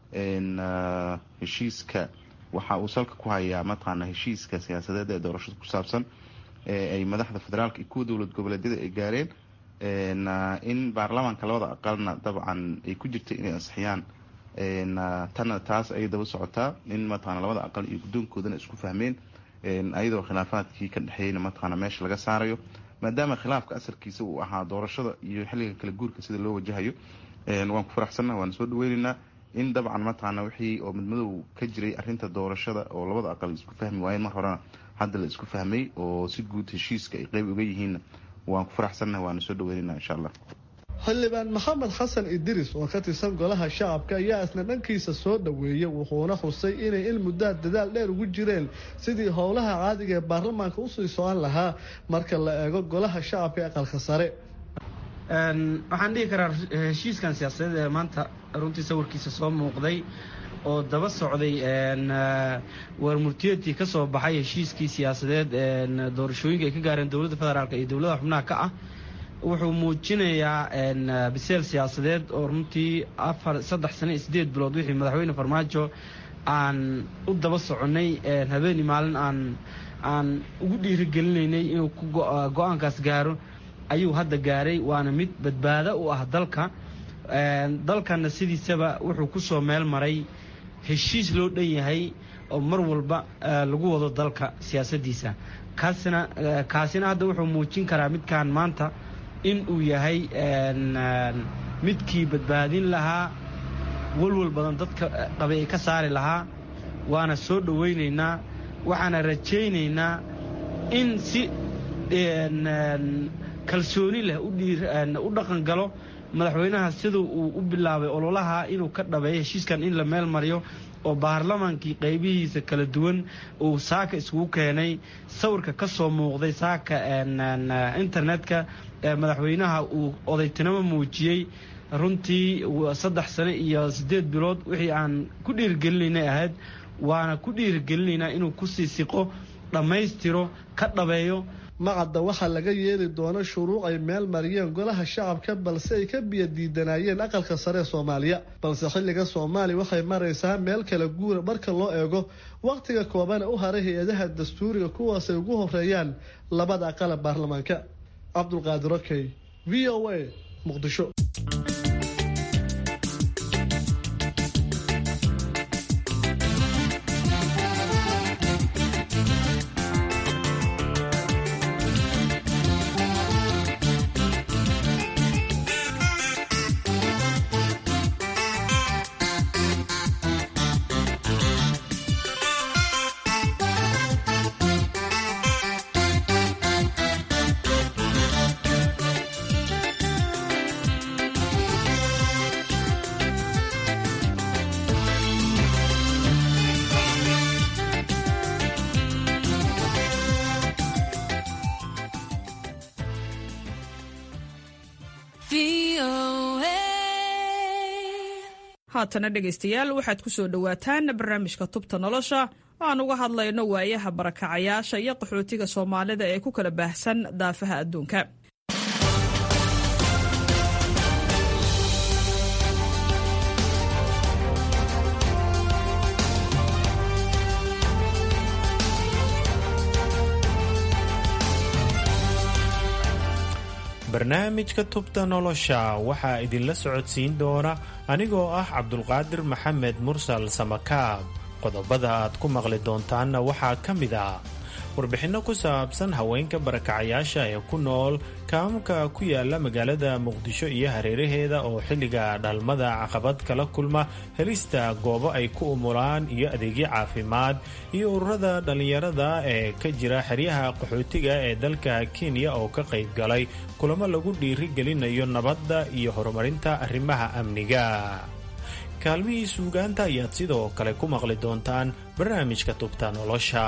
heshiiska waxa uu salka ku hayaa mataqaana heshiiska siyaasadeed ee doorashada ku saabsan ay madaxda federaalka iyo kuwa dowlad goboleedyada ay gaareen, in baarlamaanka labada aqalna dabcan ay ku jirta inay ansixiyaan. tana taas ayay daba socotaa in mataqaana labada aqal iyo guddoonkoodana isku fahmeen, ayadoo khilaafaadkii ka dhexeeyna mataqaana meesha laga saarayo, maadaama khilaafka asalkiisa uu ahaa doorashada iyo xilliga kala guurka sida loo wajahayo. waan ku faraxsannaha, waan soo dhaweynaynaa in dabcan mataqaana wixii oo midmadow ka jiray arrinta doorashada oo labada aqal isku fahmi waayeen mar horena hadda la isku fahmay oo si guud heshiiska ay qayb uga yihiin. waan ku faraxsannaha, waana soo dhaweynaynaa insha allah. xildhibaan maxamed xasan idris oo ka tirsan golaha shacabka ayaa isna dhankiisa soo dhaweeyay, wuxuuna xusay inay in muddaa dadaal dheer ugu jireen sidii howlaha caadiga ee baarlamaanka usii socon lahaa marka la eego golaha shacabka ee aqalka sare. waxaan dhihi karaa heshiiskan siyaasadeed ee maanta runtii sawirkiisa soo muuqday oo daba socday warmurtiyeedkii ka soo baxay heshiiskii siyaasadeed doorashooyinka ay ka gaareen dowladda federaalk iyo dowladaha xubnaha ka ah, wuxuu muujinayaa biseel siyaasadeed oo runtii 3 sano iyo 8 bilood wixii madaxweyne farmaajo aan u daba soconay habeen maalin aan ugu dhiirigelinaynay inuu go-aankaas gaaro ayuu hadda gaaray. waana mid badbaado u ah dalkana sidiisaba wuxuu ku soo meel maray heshiis loo dhan yahay oo mar walba lagu wado dalka siyaasadiisa. kaasina hadda wuxuu muujin karaa midkaan maanta in uu yahay midkii badbaadin lahaa walwal badan dadka qabay ay ka saari lahaa. waana soo dhaweynaynaa, waxaana rajaynaynaa in si kalsooni leh u dhaqan galo madaxweynaha siduu uu u bilaabay ololaha inuu ka dhabeeyo heshiiskan in la meel mariyo oo baarlamaankii qaybihiisa kala duwan uu saaka iskugu keenay. sawirka ka soo muuqday saaka internetka madaxweynaha uu odaytinimo muujiyey runtii 3 sano iyo 8 bilood wixii aan ku dhiirigelinaynay ahayd, waana ku dhiirigelinaynaa inuu ku sii siqo dhammaystiro ka dhabeeyo. macadda waxaa laga yeeli doona shuruuc ay meel mariyeen golaha shacabka balse ay ka biyo diidanayeen aqalka sare ee Soomaaliya balse xilliga Soomaaliya waxay maraysaa meel kala guura marka loo eego waqtiga kooban u haray hay'adaha dastuuriga kuwaas ay ugu horeeyaan labada aqal baarlamaanka. Cabdulqaadir Okey, VOA, Muqdisho. haatana dhegaystayaal waxaad ku soo dhowaataan barnaamijka tubta nolosha aan uga hadlayno waayaha barakacayaasha iyo qaxootiga Soomaalida ee ku kala baahsan daafaha adduunka. barnaamijka tubta nolosha waxaa idinla socodsiin doona anigoo ah Cabdulqaadir Maxamed Mursal Samakaab. qodobada aad ku maqli doontaanna waxaa ka mid ah warbixinno ku saabsan haweenka barakacayaasha ee ku nool kaamka ku yaala magaalada Muqdisho iyo hareeraheeda oo xilliga dhalmada caqabad kala kulma helista goobo ay ku umulaan iyo adeegyo caafimaad iyo ururada dhalinyarada ee ka jira xeryaha qaxootiga ee dalka Kenya oo ka qayb galay kulamo lagu dhiirigelinayo nabadda iyo horumarinta arrimaha amniga. kaalmihii suugaanta ayaad sidoo kale ku maqli doontaan barnaamijka tubta nolosha.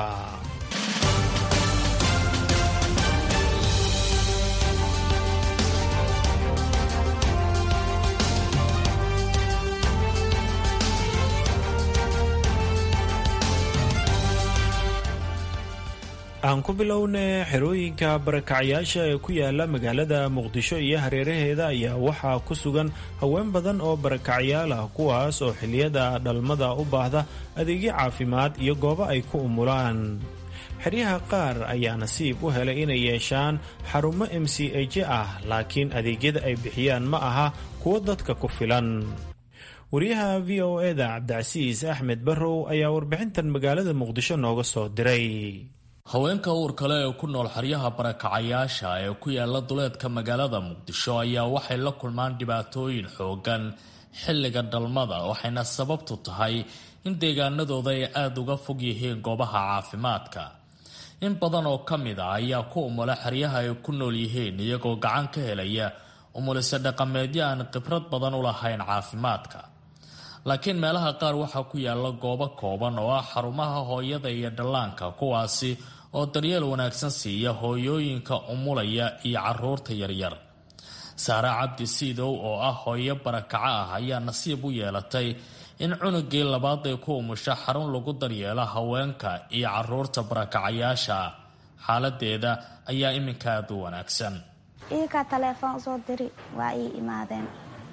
aan ku bilowne xerooyinka barakacayaasha ee ku yaala magaalada Muqdisho iyo hareeraheeda ayaa waxaa ku sugan haween badan oo barakacayaal ah kuwaas oo xilliyada dhalmada u baahda adeegyo caafimaad iyo goobo ay ku umulaan. xeryaha qaar ayaa nasiib u helay inay yeeshaan xarumo MCH ah laakiin adeegyada ay bixiyaan ma aha kuwo dadka ku filan. wariyaha VOA-da Cabdicasiis Axmed Barrow ayaa warbixintan magaalada Muqdisho nooga soo diray. haweenka uur kale ee ku nool xeryaha barakacayaasha ee ku yaala duleedka magaalada Muqdisho ayaa waxay la kulmaan dhibaatooyin xoogan xilliga dhalmada waxayna sababtu tahay in deegaanadooda ay aada uga fog yihiin goobaha caafimaadka. in badan oo ka mid ah ayaa ku umula xeryaha ay ku nool yihiin iyagoo gacan ka helaya umulise dhaqameedyo aan khibrad badan u lahayn caafimaadka. laakiin meelaha qaar waxaa ku yaala goobo kooban oo ah xarumaha hooyada iyo dhallaanka kuwaasi oo daryeel wanaagsan siiya hooyooyinka umulaya iyo caruurta yaryar. Saara Cabdi Siidow oo ah hooyo barakaca ah ayaa nasiib u yeelatay in cunugii labaad ay ku umusha xarun lagu daryeelo haweenka iyo caruurta barakacayaasha. xaaladeeda ayaa iminka aad u wanaagsan. iika telefoon soo diri waa ii imaadeen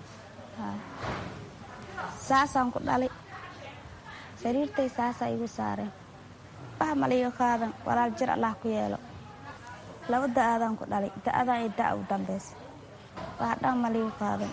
saasaan ku dhalay sariirtay saasa igu saareen wax maliyo qaadan walaal jir Allah ku yeelo laba da'adaan ku dhalay da'adan ay da'a u dambaysa wax dhan maliyo qaadan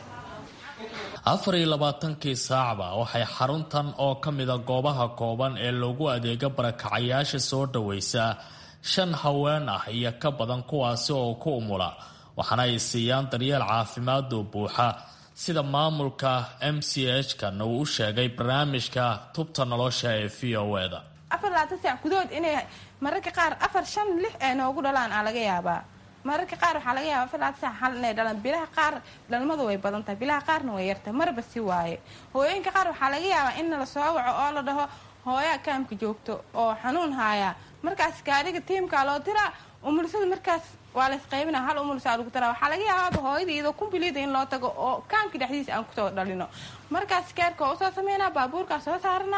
24 saacba waxay xaruntan oo ka mid ah goobaha kooban ee loogu adeega barakacayaasha soo dhaweysa 5 haween ah iyo ka badan kuwaasi oo ku umula waxaana ay siiyaan daryeel caafimaad oo buuxa sida maamulka MCH-kan uu u sheegay barnaamijka tubta nolosha ee VOA-da. 4 saac gudood inay mararka qaar 4 5 6 ay noogu dhalaan laga yaabaa. mararka qaar waxa laga yaabaa 4 saac hal inay dhalaan bilaha qaar dhalmadu way badan tahay bilaha qaarna way yartahay marba si waaye. hooyooyinka qaar waxa laga yaabaa in la soo waco oo la dhaho hooyo kaamka joogto oo xanuun haya markaas gaariga tiimka loo diraa umulsada markaas waa la isqaybina hal umulsa lagu taraa waxa laga yaabaa hooyadii kumbiliida in loo tago oo kaamka dhexdiisa aan ku soo dhalino markaas keerka oo soo sameeyna baabuurka soo saarna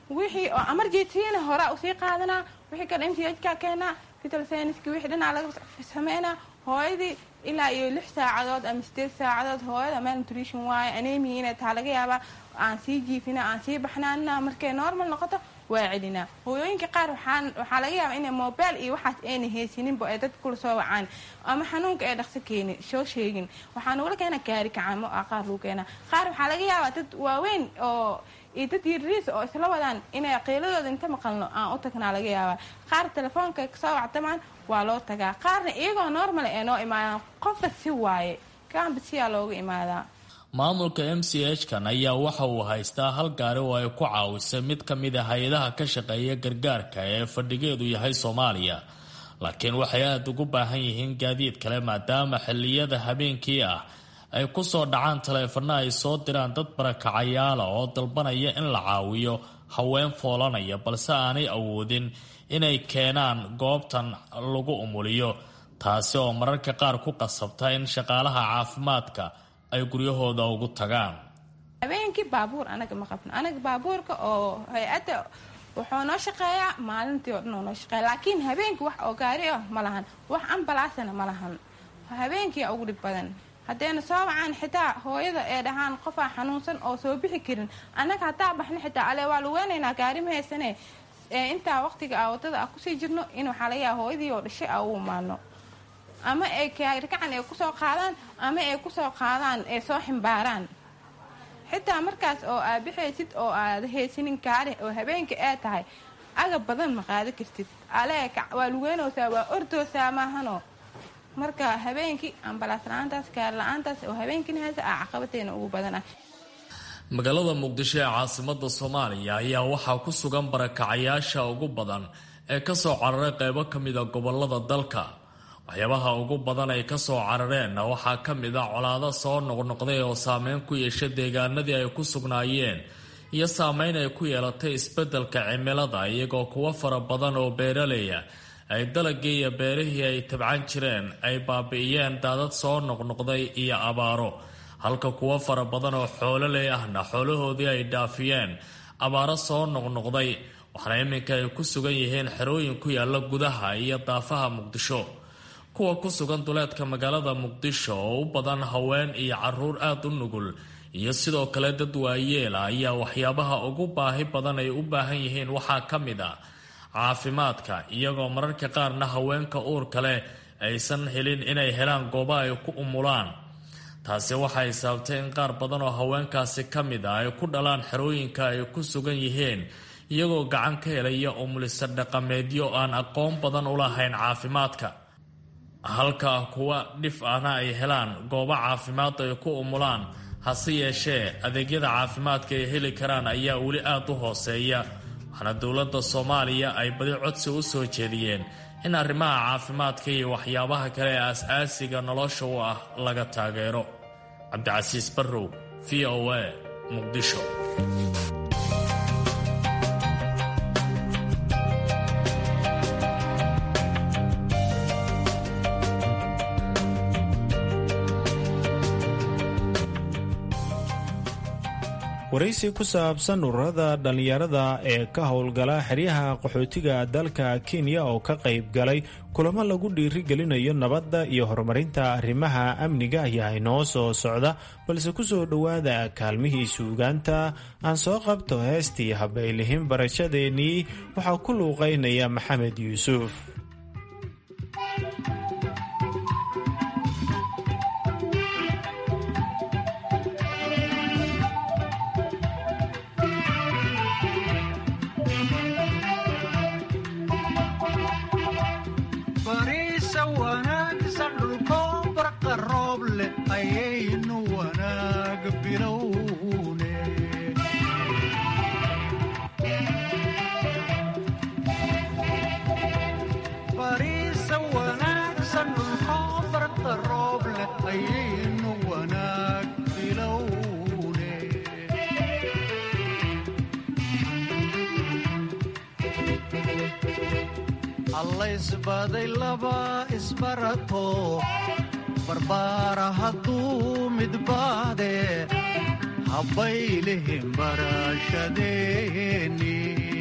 wixii oo emergency-na hore usii qaadanaa wixii kale MCH-ka keenaa vital signs-ki wixii dhanaa laga sameynaa hooyadii ilaa iyo 6 saacadood ama 8 saacadood hooyada malnutrition waaye anemia inay tahay laga yaabaa aan sii jiifina aan sii baxnaanina markay normal noqoto waa celinaa hooyooyinka qaar waxaa laga yaabaa inay mobile iyo waxaas ayna haysaninba ay dad kula soo wacaan ama xanuunka ay dhaqso keenin soo sheegin waxaa nagula keenaa gaari kacamo qaar lagu keenaa qaar waxaa laga yaabaa dad waaweyn oo iyo dad yariis oo isla wadaan inay qiiladooda inta maqalno aan u tagnaa laga yaabaa qaar telefoonka kasoo wactamaan waa loo tagaa qaarna iyagoo normal ee noo imaadaan qofka si waaye kaambasiyaa looga imaadaa maamulka MCH-kan ayaa waxa uu haystaa hal gaari oo ay ku caawisay mid ka mid ah hay-adaha ka shaqeeya gargaarka ee fadhigeedu yahay Soomaaliya laakiin waxay aad ugu baahan yihiin gaadiid kale maadaama xilliyada habeenkii ah ay ku soo dhacaan taleefano ay soo diraan dad barakacayaala oo dalbanaya in la caawiyo haween foolanaya balse aanay awoodin inay keenaan goobtan lagu umuliyo taasi oo mararka qaar ku qasabta in shaqaalaha caafimaadka ay guryahooda ugu tagaan habeenkii baabuur anaga ma qabno anaga baabuurka oo hay-adda wuxuu noo shaqeeyaa maalintii oo dhan noo shaqeeya laakiin habeenkii wax oo gaari ah ma lahan wax ambalaasana ma lahan habeenkii ugu dhib badan haddayna soo wacaan xitaa hooyada ee dhahaan qofaa xanuunsan oo soo bixi karin annaga hataa baxna xitaa ale waa lugeynaynaa gaari ma haysane intaa waqtiga wadada kusii jirno in waxaa laga yaaba hooyadii oo dhashay u imaano ama ay gacan ay kusoo qaadaan ama ay kusoo qaadaan ay soo ximbaaraan xitaa markaas oo aad bixaysid oo aad haysanin gaari oo habeenka ee tahay agab badan ma qaada kartid ale waa lugeynaysaa waa ordoosaa maahano marka habeenkii ambalaas la-aantaas gaari la-aantaas oo habeenkiina haysa caqabadeena ugu badan ah magaalada muqdisho ee caasimada Soomaaliya ayaa waxaa ku sugan barakacayaasha ugu badan ee ka soo cararay qaybo ka mid ah gobolada dalka waxyaabaha ugu badan ay ka soo carareen waxaa ka mid ah colaado soo noqnoqday oo saameyn ku yeeshay deegaanadii ay ku sugnaayeen iyo saameyn ay ku yeelatay isbeddelka cimilada iyagoo kuwa fara badan oo beeraleya ay dalagii iyo beerihii ay tabcan jireen ay baabi'iyeen daadad soo noqnoqday iyo abaaro halka kuwa fara badan oo xoololey ahna xoolahoodii ay dhaafiyeen abaaro soo noqnoqday waxaana iminka ay ku sugan yihiin xerooyin ku yaala gudaha iyo daafaha Muqdisho kuwa ku sugan duleedka magaalada Muqdisho oo u badan haween iyo caruur aad u nugul iyo sidoo kale dad waayeel ayaa waxyaabaha ugu baahi badan ay u baahan yihiin waxaa ka mid ah caafimaadka iyagoo mararka qaarna haweenka uurka leh aysan helin inay helaan goobo ay ku umulaan taasi waxay sababtay in qaar badan oo haweenkaasi ka mid ah ay ku dhalaan xerooyinka ay ku sugan yihiin iyagoo gacan ka helaya umulisa dhaqameedyo aan aqoon badan u lahayn caafimaadka halka kuwa dhif ahna ay helaan goobo caafimaad ay ku umulaan hase yeeshee adeegyada caafimaadka ay heli karaan ayaa weli aad u hooseeya waxaana dowladda Soomaaliya ay badi codsi u soo jeediyeen in arrimaha caafimaadka iyo waxyaabaha kale ee aas-aasiga nolosha u ah laga taageero cabdicasiis barrow VOA Muqdisho waraysi ku saabsan ururada dhallinyarada ee ka howlgala xeryaha qaxootiga dalka Kenya oo ka qayb galay kulamo lagu dhiirigelinayo nabadda iyo horumarinta arrimaha amniga ayaa inoo soo socda balse ku soo dhowaada kaalmihii suugaanta aan soo qabto heestii habaylihin barashadeenii waxaa ku luuqaynaya Maxamed Yuusuf allaisbaday laba isbarato barbaara hadduu midbaade habbaylihin barashadeeni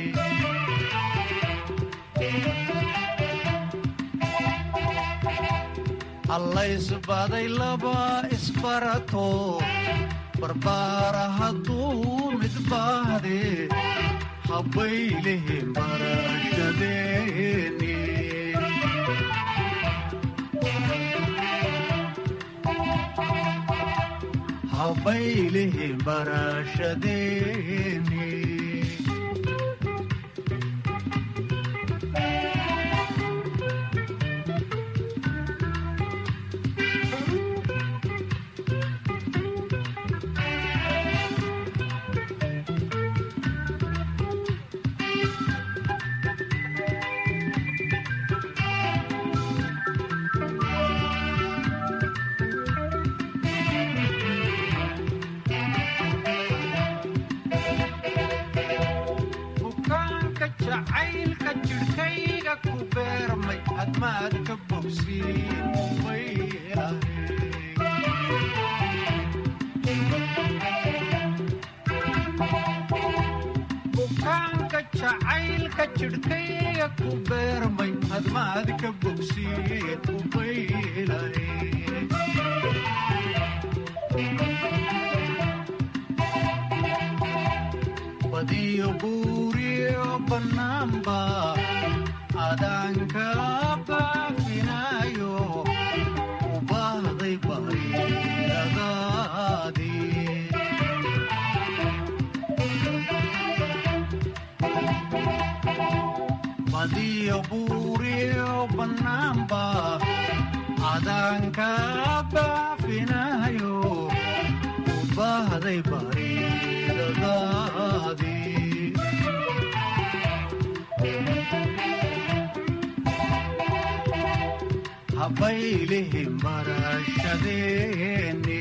allaysbaday laba isbarato barbaara hadduu mid baahde habbaylihin barashadeeni habbaylihin barashadeeni bukaanka jacaylka jidhkayga ku beermay hadmaad ka bogsiin u baylay badiyo buuriyo bannaanba adaanka baafinayo u baahday bariladaadii badiyo buuriyo bannaanba adaanka baafinayo u baahday bariladaadii habbaylihin barashadeeni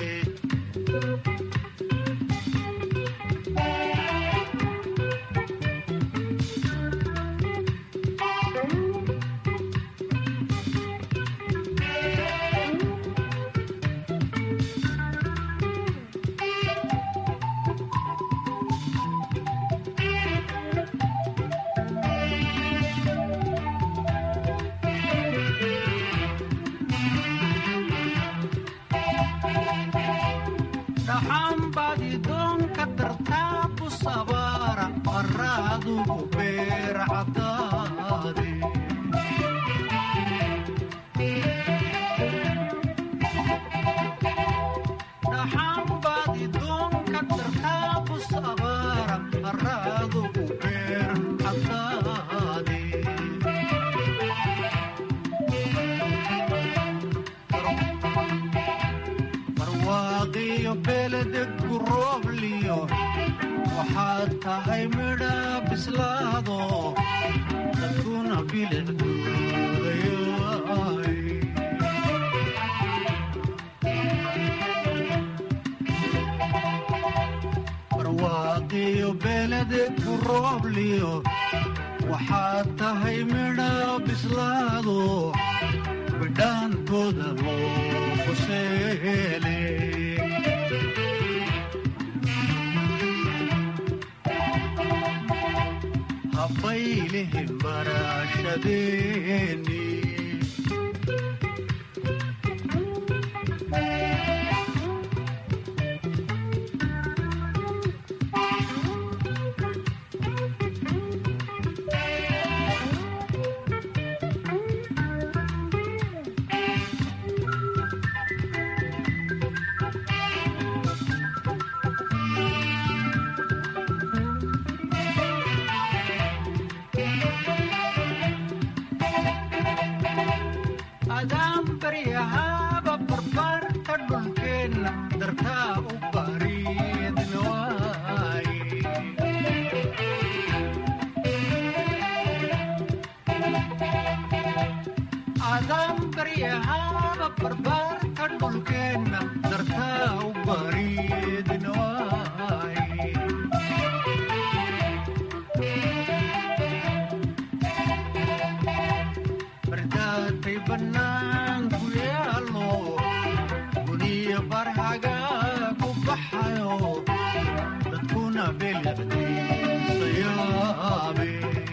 waxaad tahay midha bislaado dadkuna bilicduudayaay barwaaqiyo belede ku roobliyo waxaad tahay midha bislaado bidhaankooda loo quseele habbaylihin barashadeeni banaanku yaalo guniya barhaga ku baxayo dadkuna bilicdiisa yaabe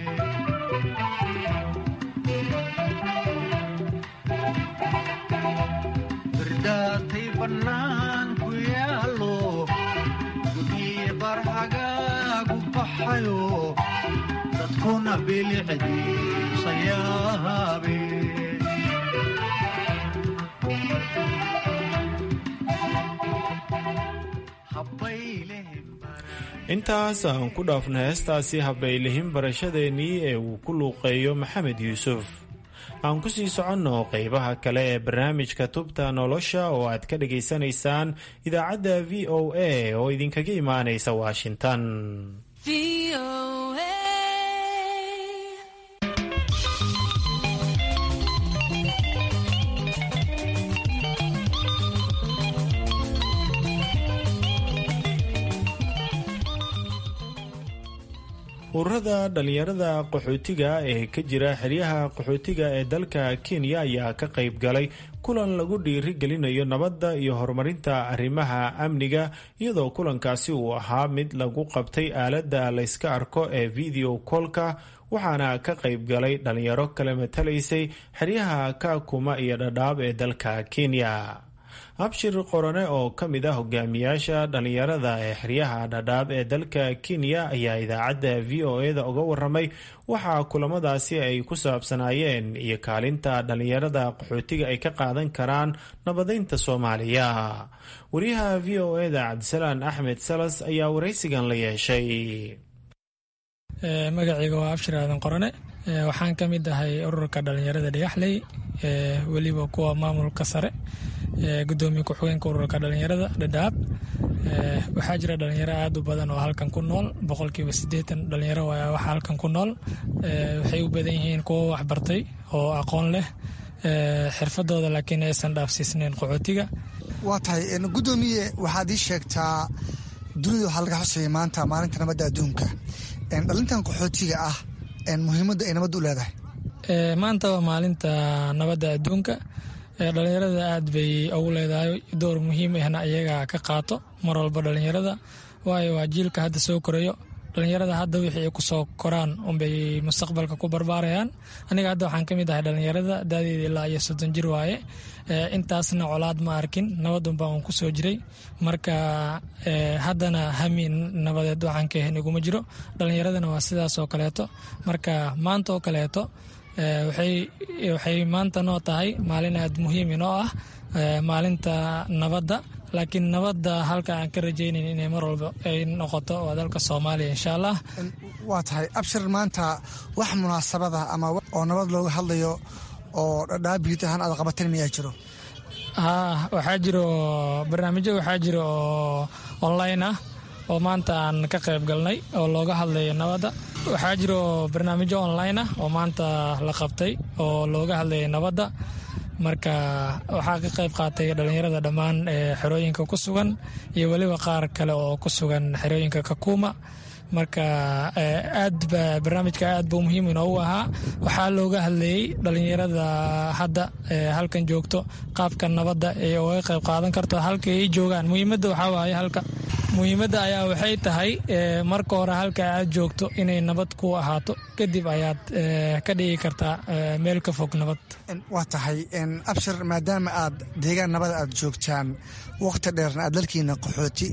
birdaatay bannaanku yaalo gudii barhagaagu baxayo dadkuna bilicdiisa yaabe intaas aan ku dhaafna heestaasi habbaylihin barashadeennii ee uu ku luuqeeyo maxamed yuusuf aan ku sii soconno qaybaha kale ee barnaamijka tubta nolosha oo aad ka dhagaysanaysaan idaacadda v o a oo idinkaga imaanaysa washington. ururada dhalinyarada qaxootiga ee ka jira xeryaha qaxootiga ee dalka Kenya ayaa ka qayb galay kulan lagu dhiirigelinayo nabadda iyo horumarinta arrimaha amniga iyadoo kulankaasi uu ahaa mid lagu qabtay aaladda la iska arko ee video call-ka waxaana ka qayb galay dhalinyaro kala matalaysay xeryaha Kakuma iyo Dadaab ee dalka Kenya. abshir qorane oo ka mid ah hogaamiyaasha dhalinyarada ee xeryaha Dadaab ee dalka Kenya ayaa idaacadda VOA-da uga waramay waxa kulamadaasi ay ku saabsanaayeen iyo kaalinta dhalinyarada qaxootiga ay ka qaadan karaan nabadeynta Soomaaliya. wariyaha VOA-da Cabdisalaan Axmed Salas ayaa waraysigan la yeeshay. magacayga waa abshir aadan qorane waxaan ka mid ahay ururka dhalinyarada Dhagaxley weliba kuwa maamulka sare gudoomiye ku-xigeenka ururka dhalinyarada Dadaab. waxaa jira dhalinyaro aad u badan oo halkan ku nool 80% dhalinyaro waxa halkan ku nool waxay u badan yihiin kuwa wax bartay oo aqoon leh xirfadooda laakiin aysan dhaafsiisnayn qaxootiga. waa tahay gudoomiye waxaad ii sheegtaa dunida waxaa laga xusayay maanta maalinta nabadda adduunka dhalintan qaxootiga ah muhiimadda ay nabadda u leedahay. maanta waa maalinta nabadda adduunka dhalinyarada aad bay ugu leedahay door muhiim ahna iyaga ka qaato mar walba dhalinyarada waayo waa jiilka hadda soo korayo dhalinyarada hadda wixii ay ku soo koraan unbay mustaqbalka ku barbaarayaan. aniga hadda waxaan ka mid ahay dhalinyarada daadeeda ilaa iyo 30 jir waaye intaasna colaad ma arkin nabadun baan ku soo jiray marka haddana hami nabadeed waxaan ka ahayn iguma jiro dhalinyaradana waa sidaas oo kaleeto marka maanta oo kaleeto waxay maanta noo tahay maalin aad muhiim inoo ah maalinta nabadda laakiin nabadda halka aan ka rajaynayn inay mar walba ay noqoto waa dalka Soomaaliya insha Allah. waa tahay abshir maanta wax munaasabada ama oo nabad looga hadlayo oo Dadaab ahaan aad qabateen miyaa jiro? waxaa jiro barnaamijyo waxaa jiro oo online ah oo maanta aan ka qayb galnay oo looga hadlayo nabadda. waxaa jiro barnaamijyo online ah oo maanta la qabtay oo looga hadlayo nabadda marka waxaa ka qayb qaatay dhalinyarada dhammaan xerooyinka ku sugan iyo weliba qaar kale oo ku sugan xerooyinka Kakuma marka barnaamijka aad buu muhiim inoogu ahaa. waxaa looga hadlayay dhalinyarada hadda halkan joogto qaabka nabadda ee uga qayb qaadan karto halka ay joogaan. muhiimadda waxaa waaye halka muhiimadda ayaa waxay tahay marka hore halka aad joogto inay nabad ku ahaato kadib ayaad ka dhigi kartaa meel ka fog nabad. waa tahay abshir maadaama aad deegaan nabad aad joogtaan waqti dheerna aad dalkiina qaxooti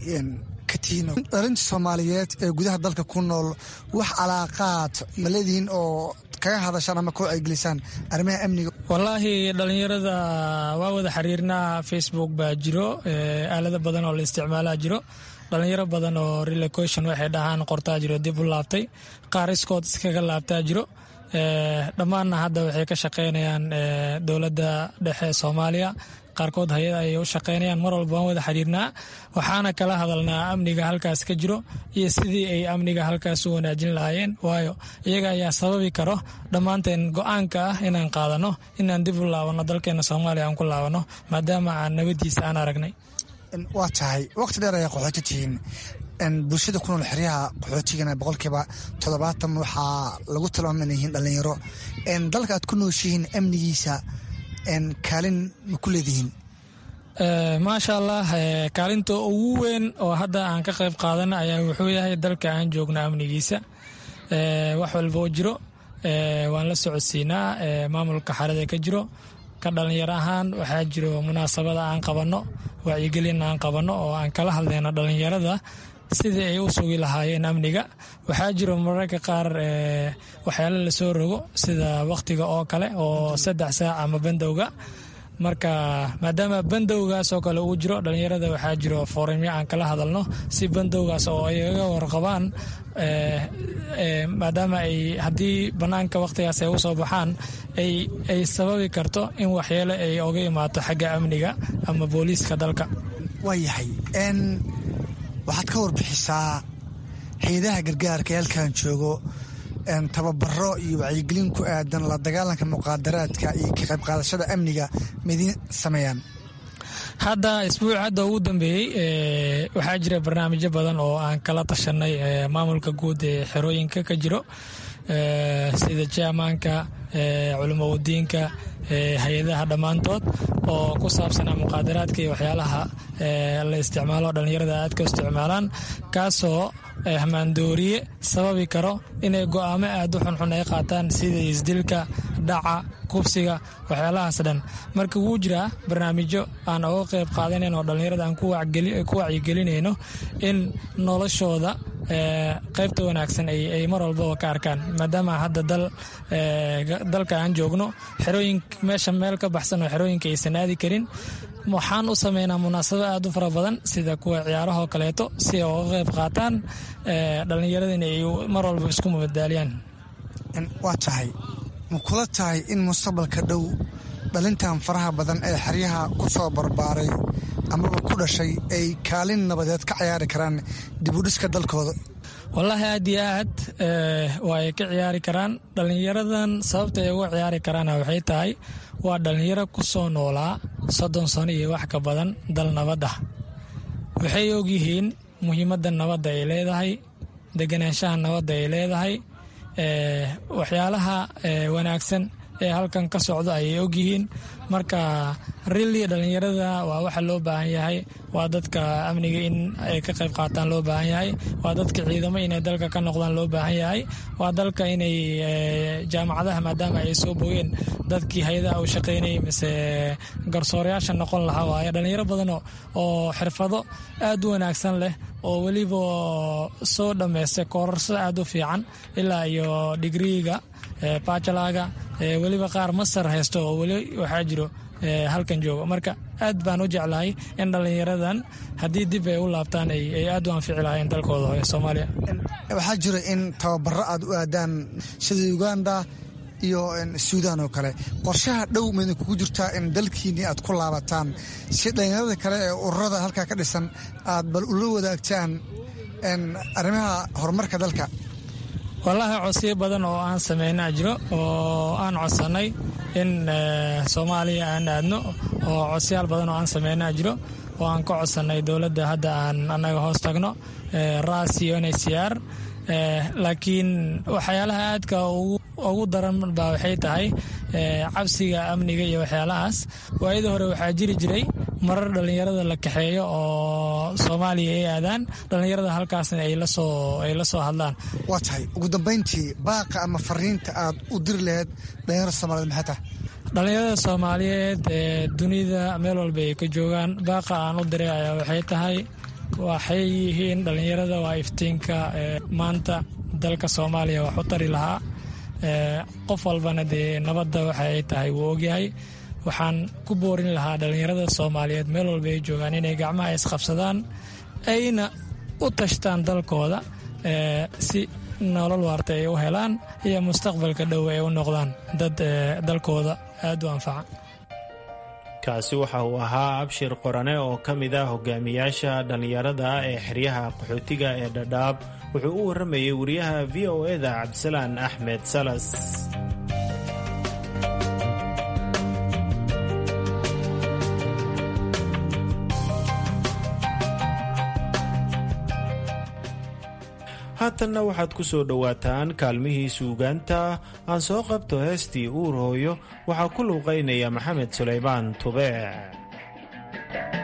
dhalinta Soomaaliyeed ee gudaha dalka ku nool wax calaaqaad ma leedihiin oo kaga hadashaan ama ku aygelisaan arrimaha amniga? wallaahi dhalinyarada waa wada xiriirnaa Facebook baa jiro aalado badan oo la isticmaalaa jiro dhalinyaro badan oo relocation waxay dhahaan qortaa jiro dib u laabtay qaar iskood iskaga laabtaa jiro dhammaanna hadda waxay ka shaqaynayaan dowladda dhexe Soomaaliya qaarkood hay'ad ay u shaqaynayaan mar walba waan wada xiriirnaa waxaana kala hadalnaa amniga halkaas ka jiro iyo sidii ay amniga halkaas u wanaajin lahaayeen waayo iyaga ayaa sababi karo dhammaanteen go'aanka ah inaan qaadano inaan dib u laabano dalkeena Soomaaliya aan ku laabano maadaama aan nabadiisa aan aragnay. waa tahay waqti dheer ayaa qaxooti tihiin bulshada ku nool xeryaha qaxootigana 70% waxaa lagu tilmaaman yihiin dhalinyaro dalka aad ku nooshihiin amnigiisa kaalin ma ku leedihiin? maasha allah kaalinta ugu weyn oo hadda aan ka qayb qaadana ayaa wuxuu yahay dalka aan joogno amnigiisa. Wax walba oo jiro waan la socodsiinaa maamulka xarada ka jiro. Ka dhalinyaro ahaan waxaa jiro munaasabada aan qabanno, wacyigelin aan qabanno oo aan kala hadlayno dhalinyarada sidii ay u sugi lahaayeen amniga. Waxaa jiro mararka qaar waxyaalo lasoo rogo sida wakhtiga oo kale oo 3 saac ama bandowga. Marka maadaama bandowgaas oo kale uu jiro, dhalinyarada waxaa jiro foorumyo aan kala hadalno si bandowgaas oo ay uga warqabaan maadaama ay haddii bannaanka wakhtigaas ay u soo baxaan ay sababi karto in waxyeelo ay oga imaato xagga amniga ama booliiska dalka. waayahay waxaad ka warbixisaa hay-adaha gargaarka ee halkan joogo tababaro iyo wacyigelin ku aadan la dagaalanka muqaadaraadka iyo ka qayb qaadashada amniga midiin sameeyaan? hadda isbuuc hadda ugu dambeeyey waxaa jira barnaamijyo badan oo aan kala tashanay maamulka guud ee xerooyinka ka jiro sida chairmanka culimadiinka hay-adaha dhammaantood oo ku saabsanaa muqaadaraadka iyo waxyaalaha la isticmaalo dhalinyarada aadka isticmaalaan, kaasoo hamaandooriye sababi karo inay go'aamo aad u xunxun ay qaataan sida isdilka, dhaca, kubsiga, waxyaalahaas dhan. Marka wuu jiraa barnaamijyo aan uga qayb qaadanayn oo dhalinyarada aan ku wacyigelinayno in noloshooda qaybta wanaagsan ay mar walbaba ka arkaan, maadaama hadda dalka aan joogno xerooyin meesha meel ka baxsan oo xerooyinka aysan aadi karin. Waxaan u sameynaa munaasabo aad u fara badan sida kuwa ciyaarahoo kaleeto si ay uga qayb qaataan dhalinyarada in ay mar walba isku mabadaaliyaan. waa tahay ma kula tahay in mustaqbalka dhow dhalintan faraha badan ee xeryaha ku soo barbaaray amaba ku dhashay ay kaalin nabadeed ka ciyaari karaan dibudhiska dalkooda? wallaahi aad iyo aad waa ay ka ciyaari karaan. dhalinyaradan sababta ay uga ciyaari karaana waxay tahay waa dhalinyaro ku soo noolaa 30 sano iyo wax ka badan dal nabad ah. waxay ogyihiin muhiimadda nabadda ay leedahay, deganaanshaha nabadda ay leedahay, waxyaalaha wanaagsan ee halkan ka socdo ayay ogyihiin. marka really dhalinyarada waa waxa loo baahan yahay, waa dadka amniga in ay ka qayb qaataan loo baahan yahay, waa dadka ciidamo inay dalka ka noqdaan loo baahan yahay, waa dalka inay jaamacadaha maadaama ay soo bogeen dadkii hay-adaha u shaqaynayay mise garsoorayaasha noqon lahaa waaye. dhalinyaro badan oo xirfado aad u wanaagsan leh oo weliba soo dhammaystay koorarso aad u fiican ilaa iyo digriiga bachelorga, weliba qaar masar haysto oo weli waxaa jiro halkan joogo. marka aad baan u jeclahay in dhalinyaradan haddii dib ay u laabtaan ay aad u anfici lahaayeen dalkooda hooyo Soomaaliya. waxaa jira in tababaro aad u aadaan sida Uganda iyo Suudaan oo kale. qorshaha dhow meedin kugu jirtaa in dalkiinii aad ku laabataan si dhalinyarada kale ee ururada halkaa ka dhisan aad bal ula wadaagtaan arrimaha horumarka dalka? wallaahi codsiyo badan oo aan sameynaa jiro oo aan codsanay in Soomaaliya aan aadno, oo codsiyaal badan oo aan sameynaa jiro oo aan ka codsanay dowladda hadda aan annaga hoos tagno RAS iyo NHCR. laakiin waxyaalaha aadka ugu daran baa waxay tahay cabsiga amniga iyo waxyaalahaas. waayadii hore waxaa jiri jiray marar dhalinyarada la kaxeeyo oo Soomaaliya ay aadaan, dhalinyarada halkaasna ay la soo hadlaan. waa tahay ugu dambayntii baaqa ama fariinta aad u diri lahayd dhalinyarada Soomaaliyeed maxay tahay? dhalinyarada Soomaaliyeed dunida meel walba ay ka joogaan, baaqa aan u diray ayaa waxay tahay waxay yihiin dhalinyarada waa iftiinka maanta dalka Soomaaliya wax u tari lahaa. qof walbana dee nabadda waxa ay tahay wuu ogyahay. waxaan ku boorin lahaa dhalinyarada Soomaaliyeed meel walba ay joogaan inay gacmaha isqabsadaan, ayna u tashtaan dalkooda si nolol waarta ay u helaan iyo mustaqbalka dhow ay u noqdaan dad dalkooda aad u anfaca. kaasi waxa uu ahaa Abshir Qorane oo ka mid ah hogaamiyaasha dhalinyarada ee xeryaha qaxootiga ee Dadaab. wuxuu u waramayay wariyaha VOA-da Cabdisalaan Axmed Salas. haatanna waxaad ku soo dhowaataan kaalmihii suugaanta. aan soo qabto heestii uur hooyo waxaa ku luuqaynaya Maxamed Sulaymaan Tubeec.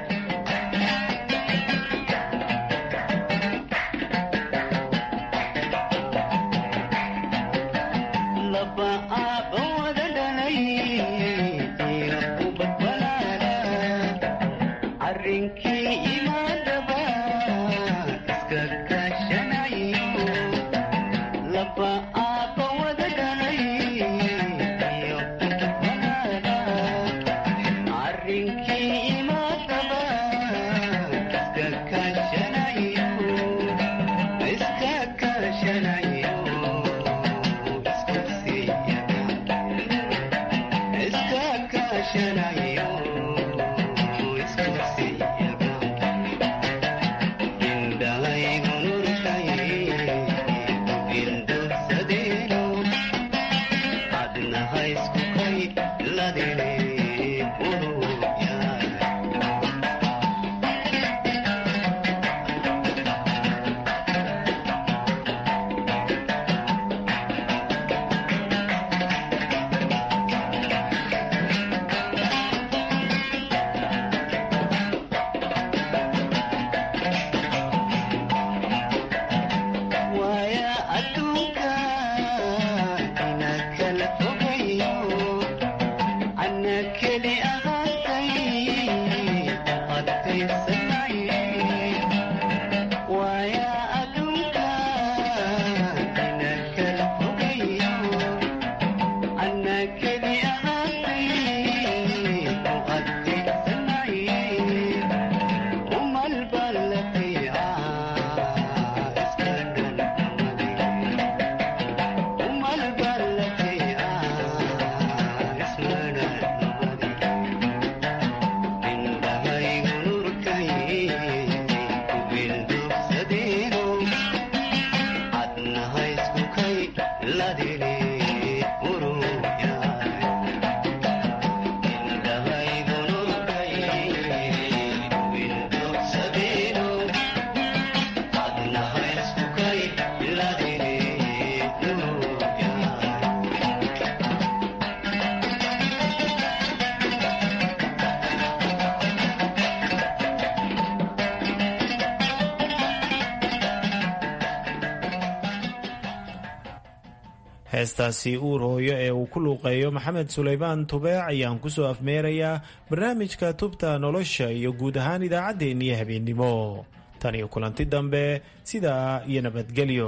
heestaasi uur hooyo ee uu ku luuqeeyo maxamed sulaymaan tubeec ayaan kusoo afmeerayaa barnaamijka tubta nolosha iyo guud ahaan idaacaddeenniyo habeennimo tan iyo kulanti dambe sidaa iyo nabadgelyo.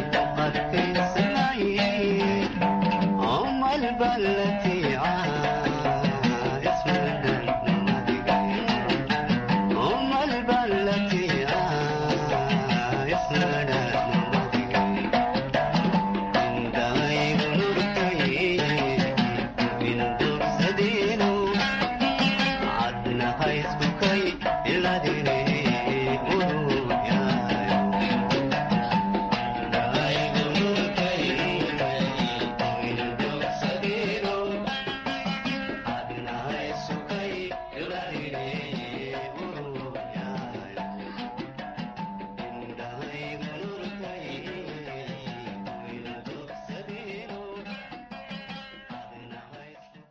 التي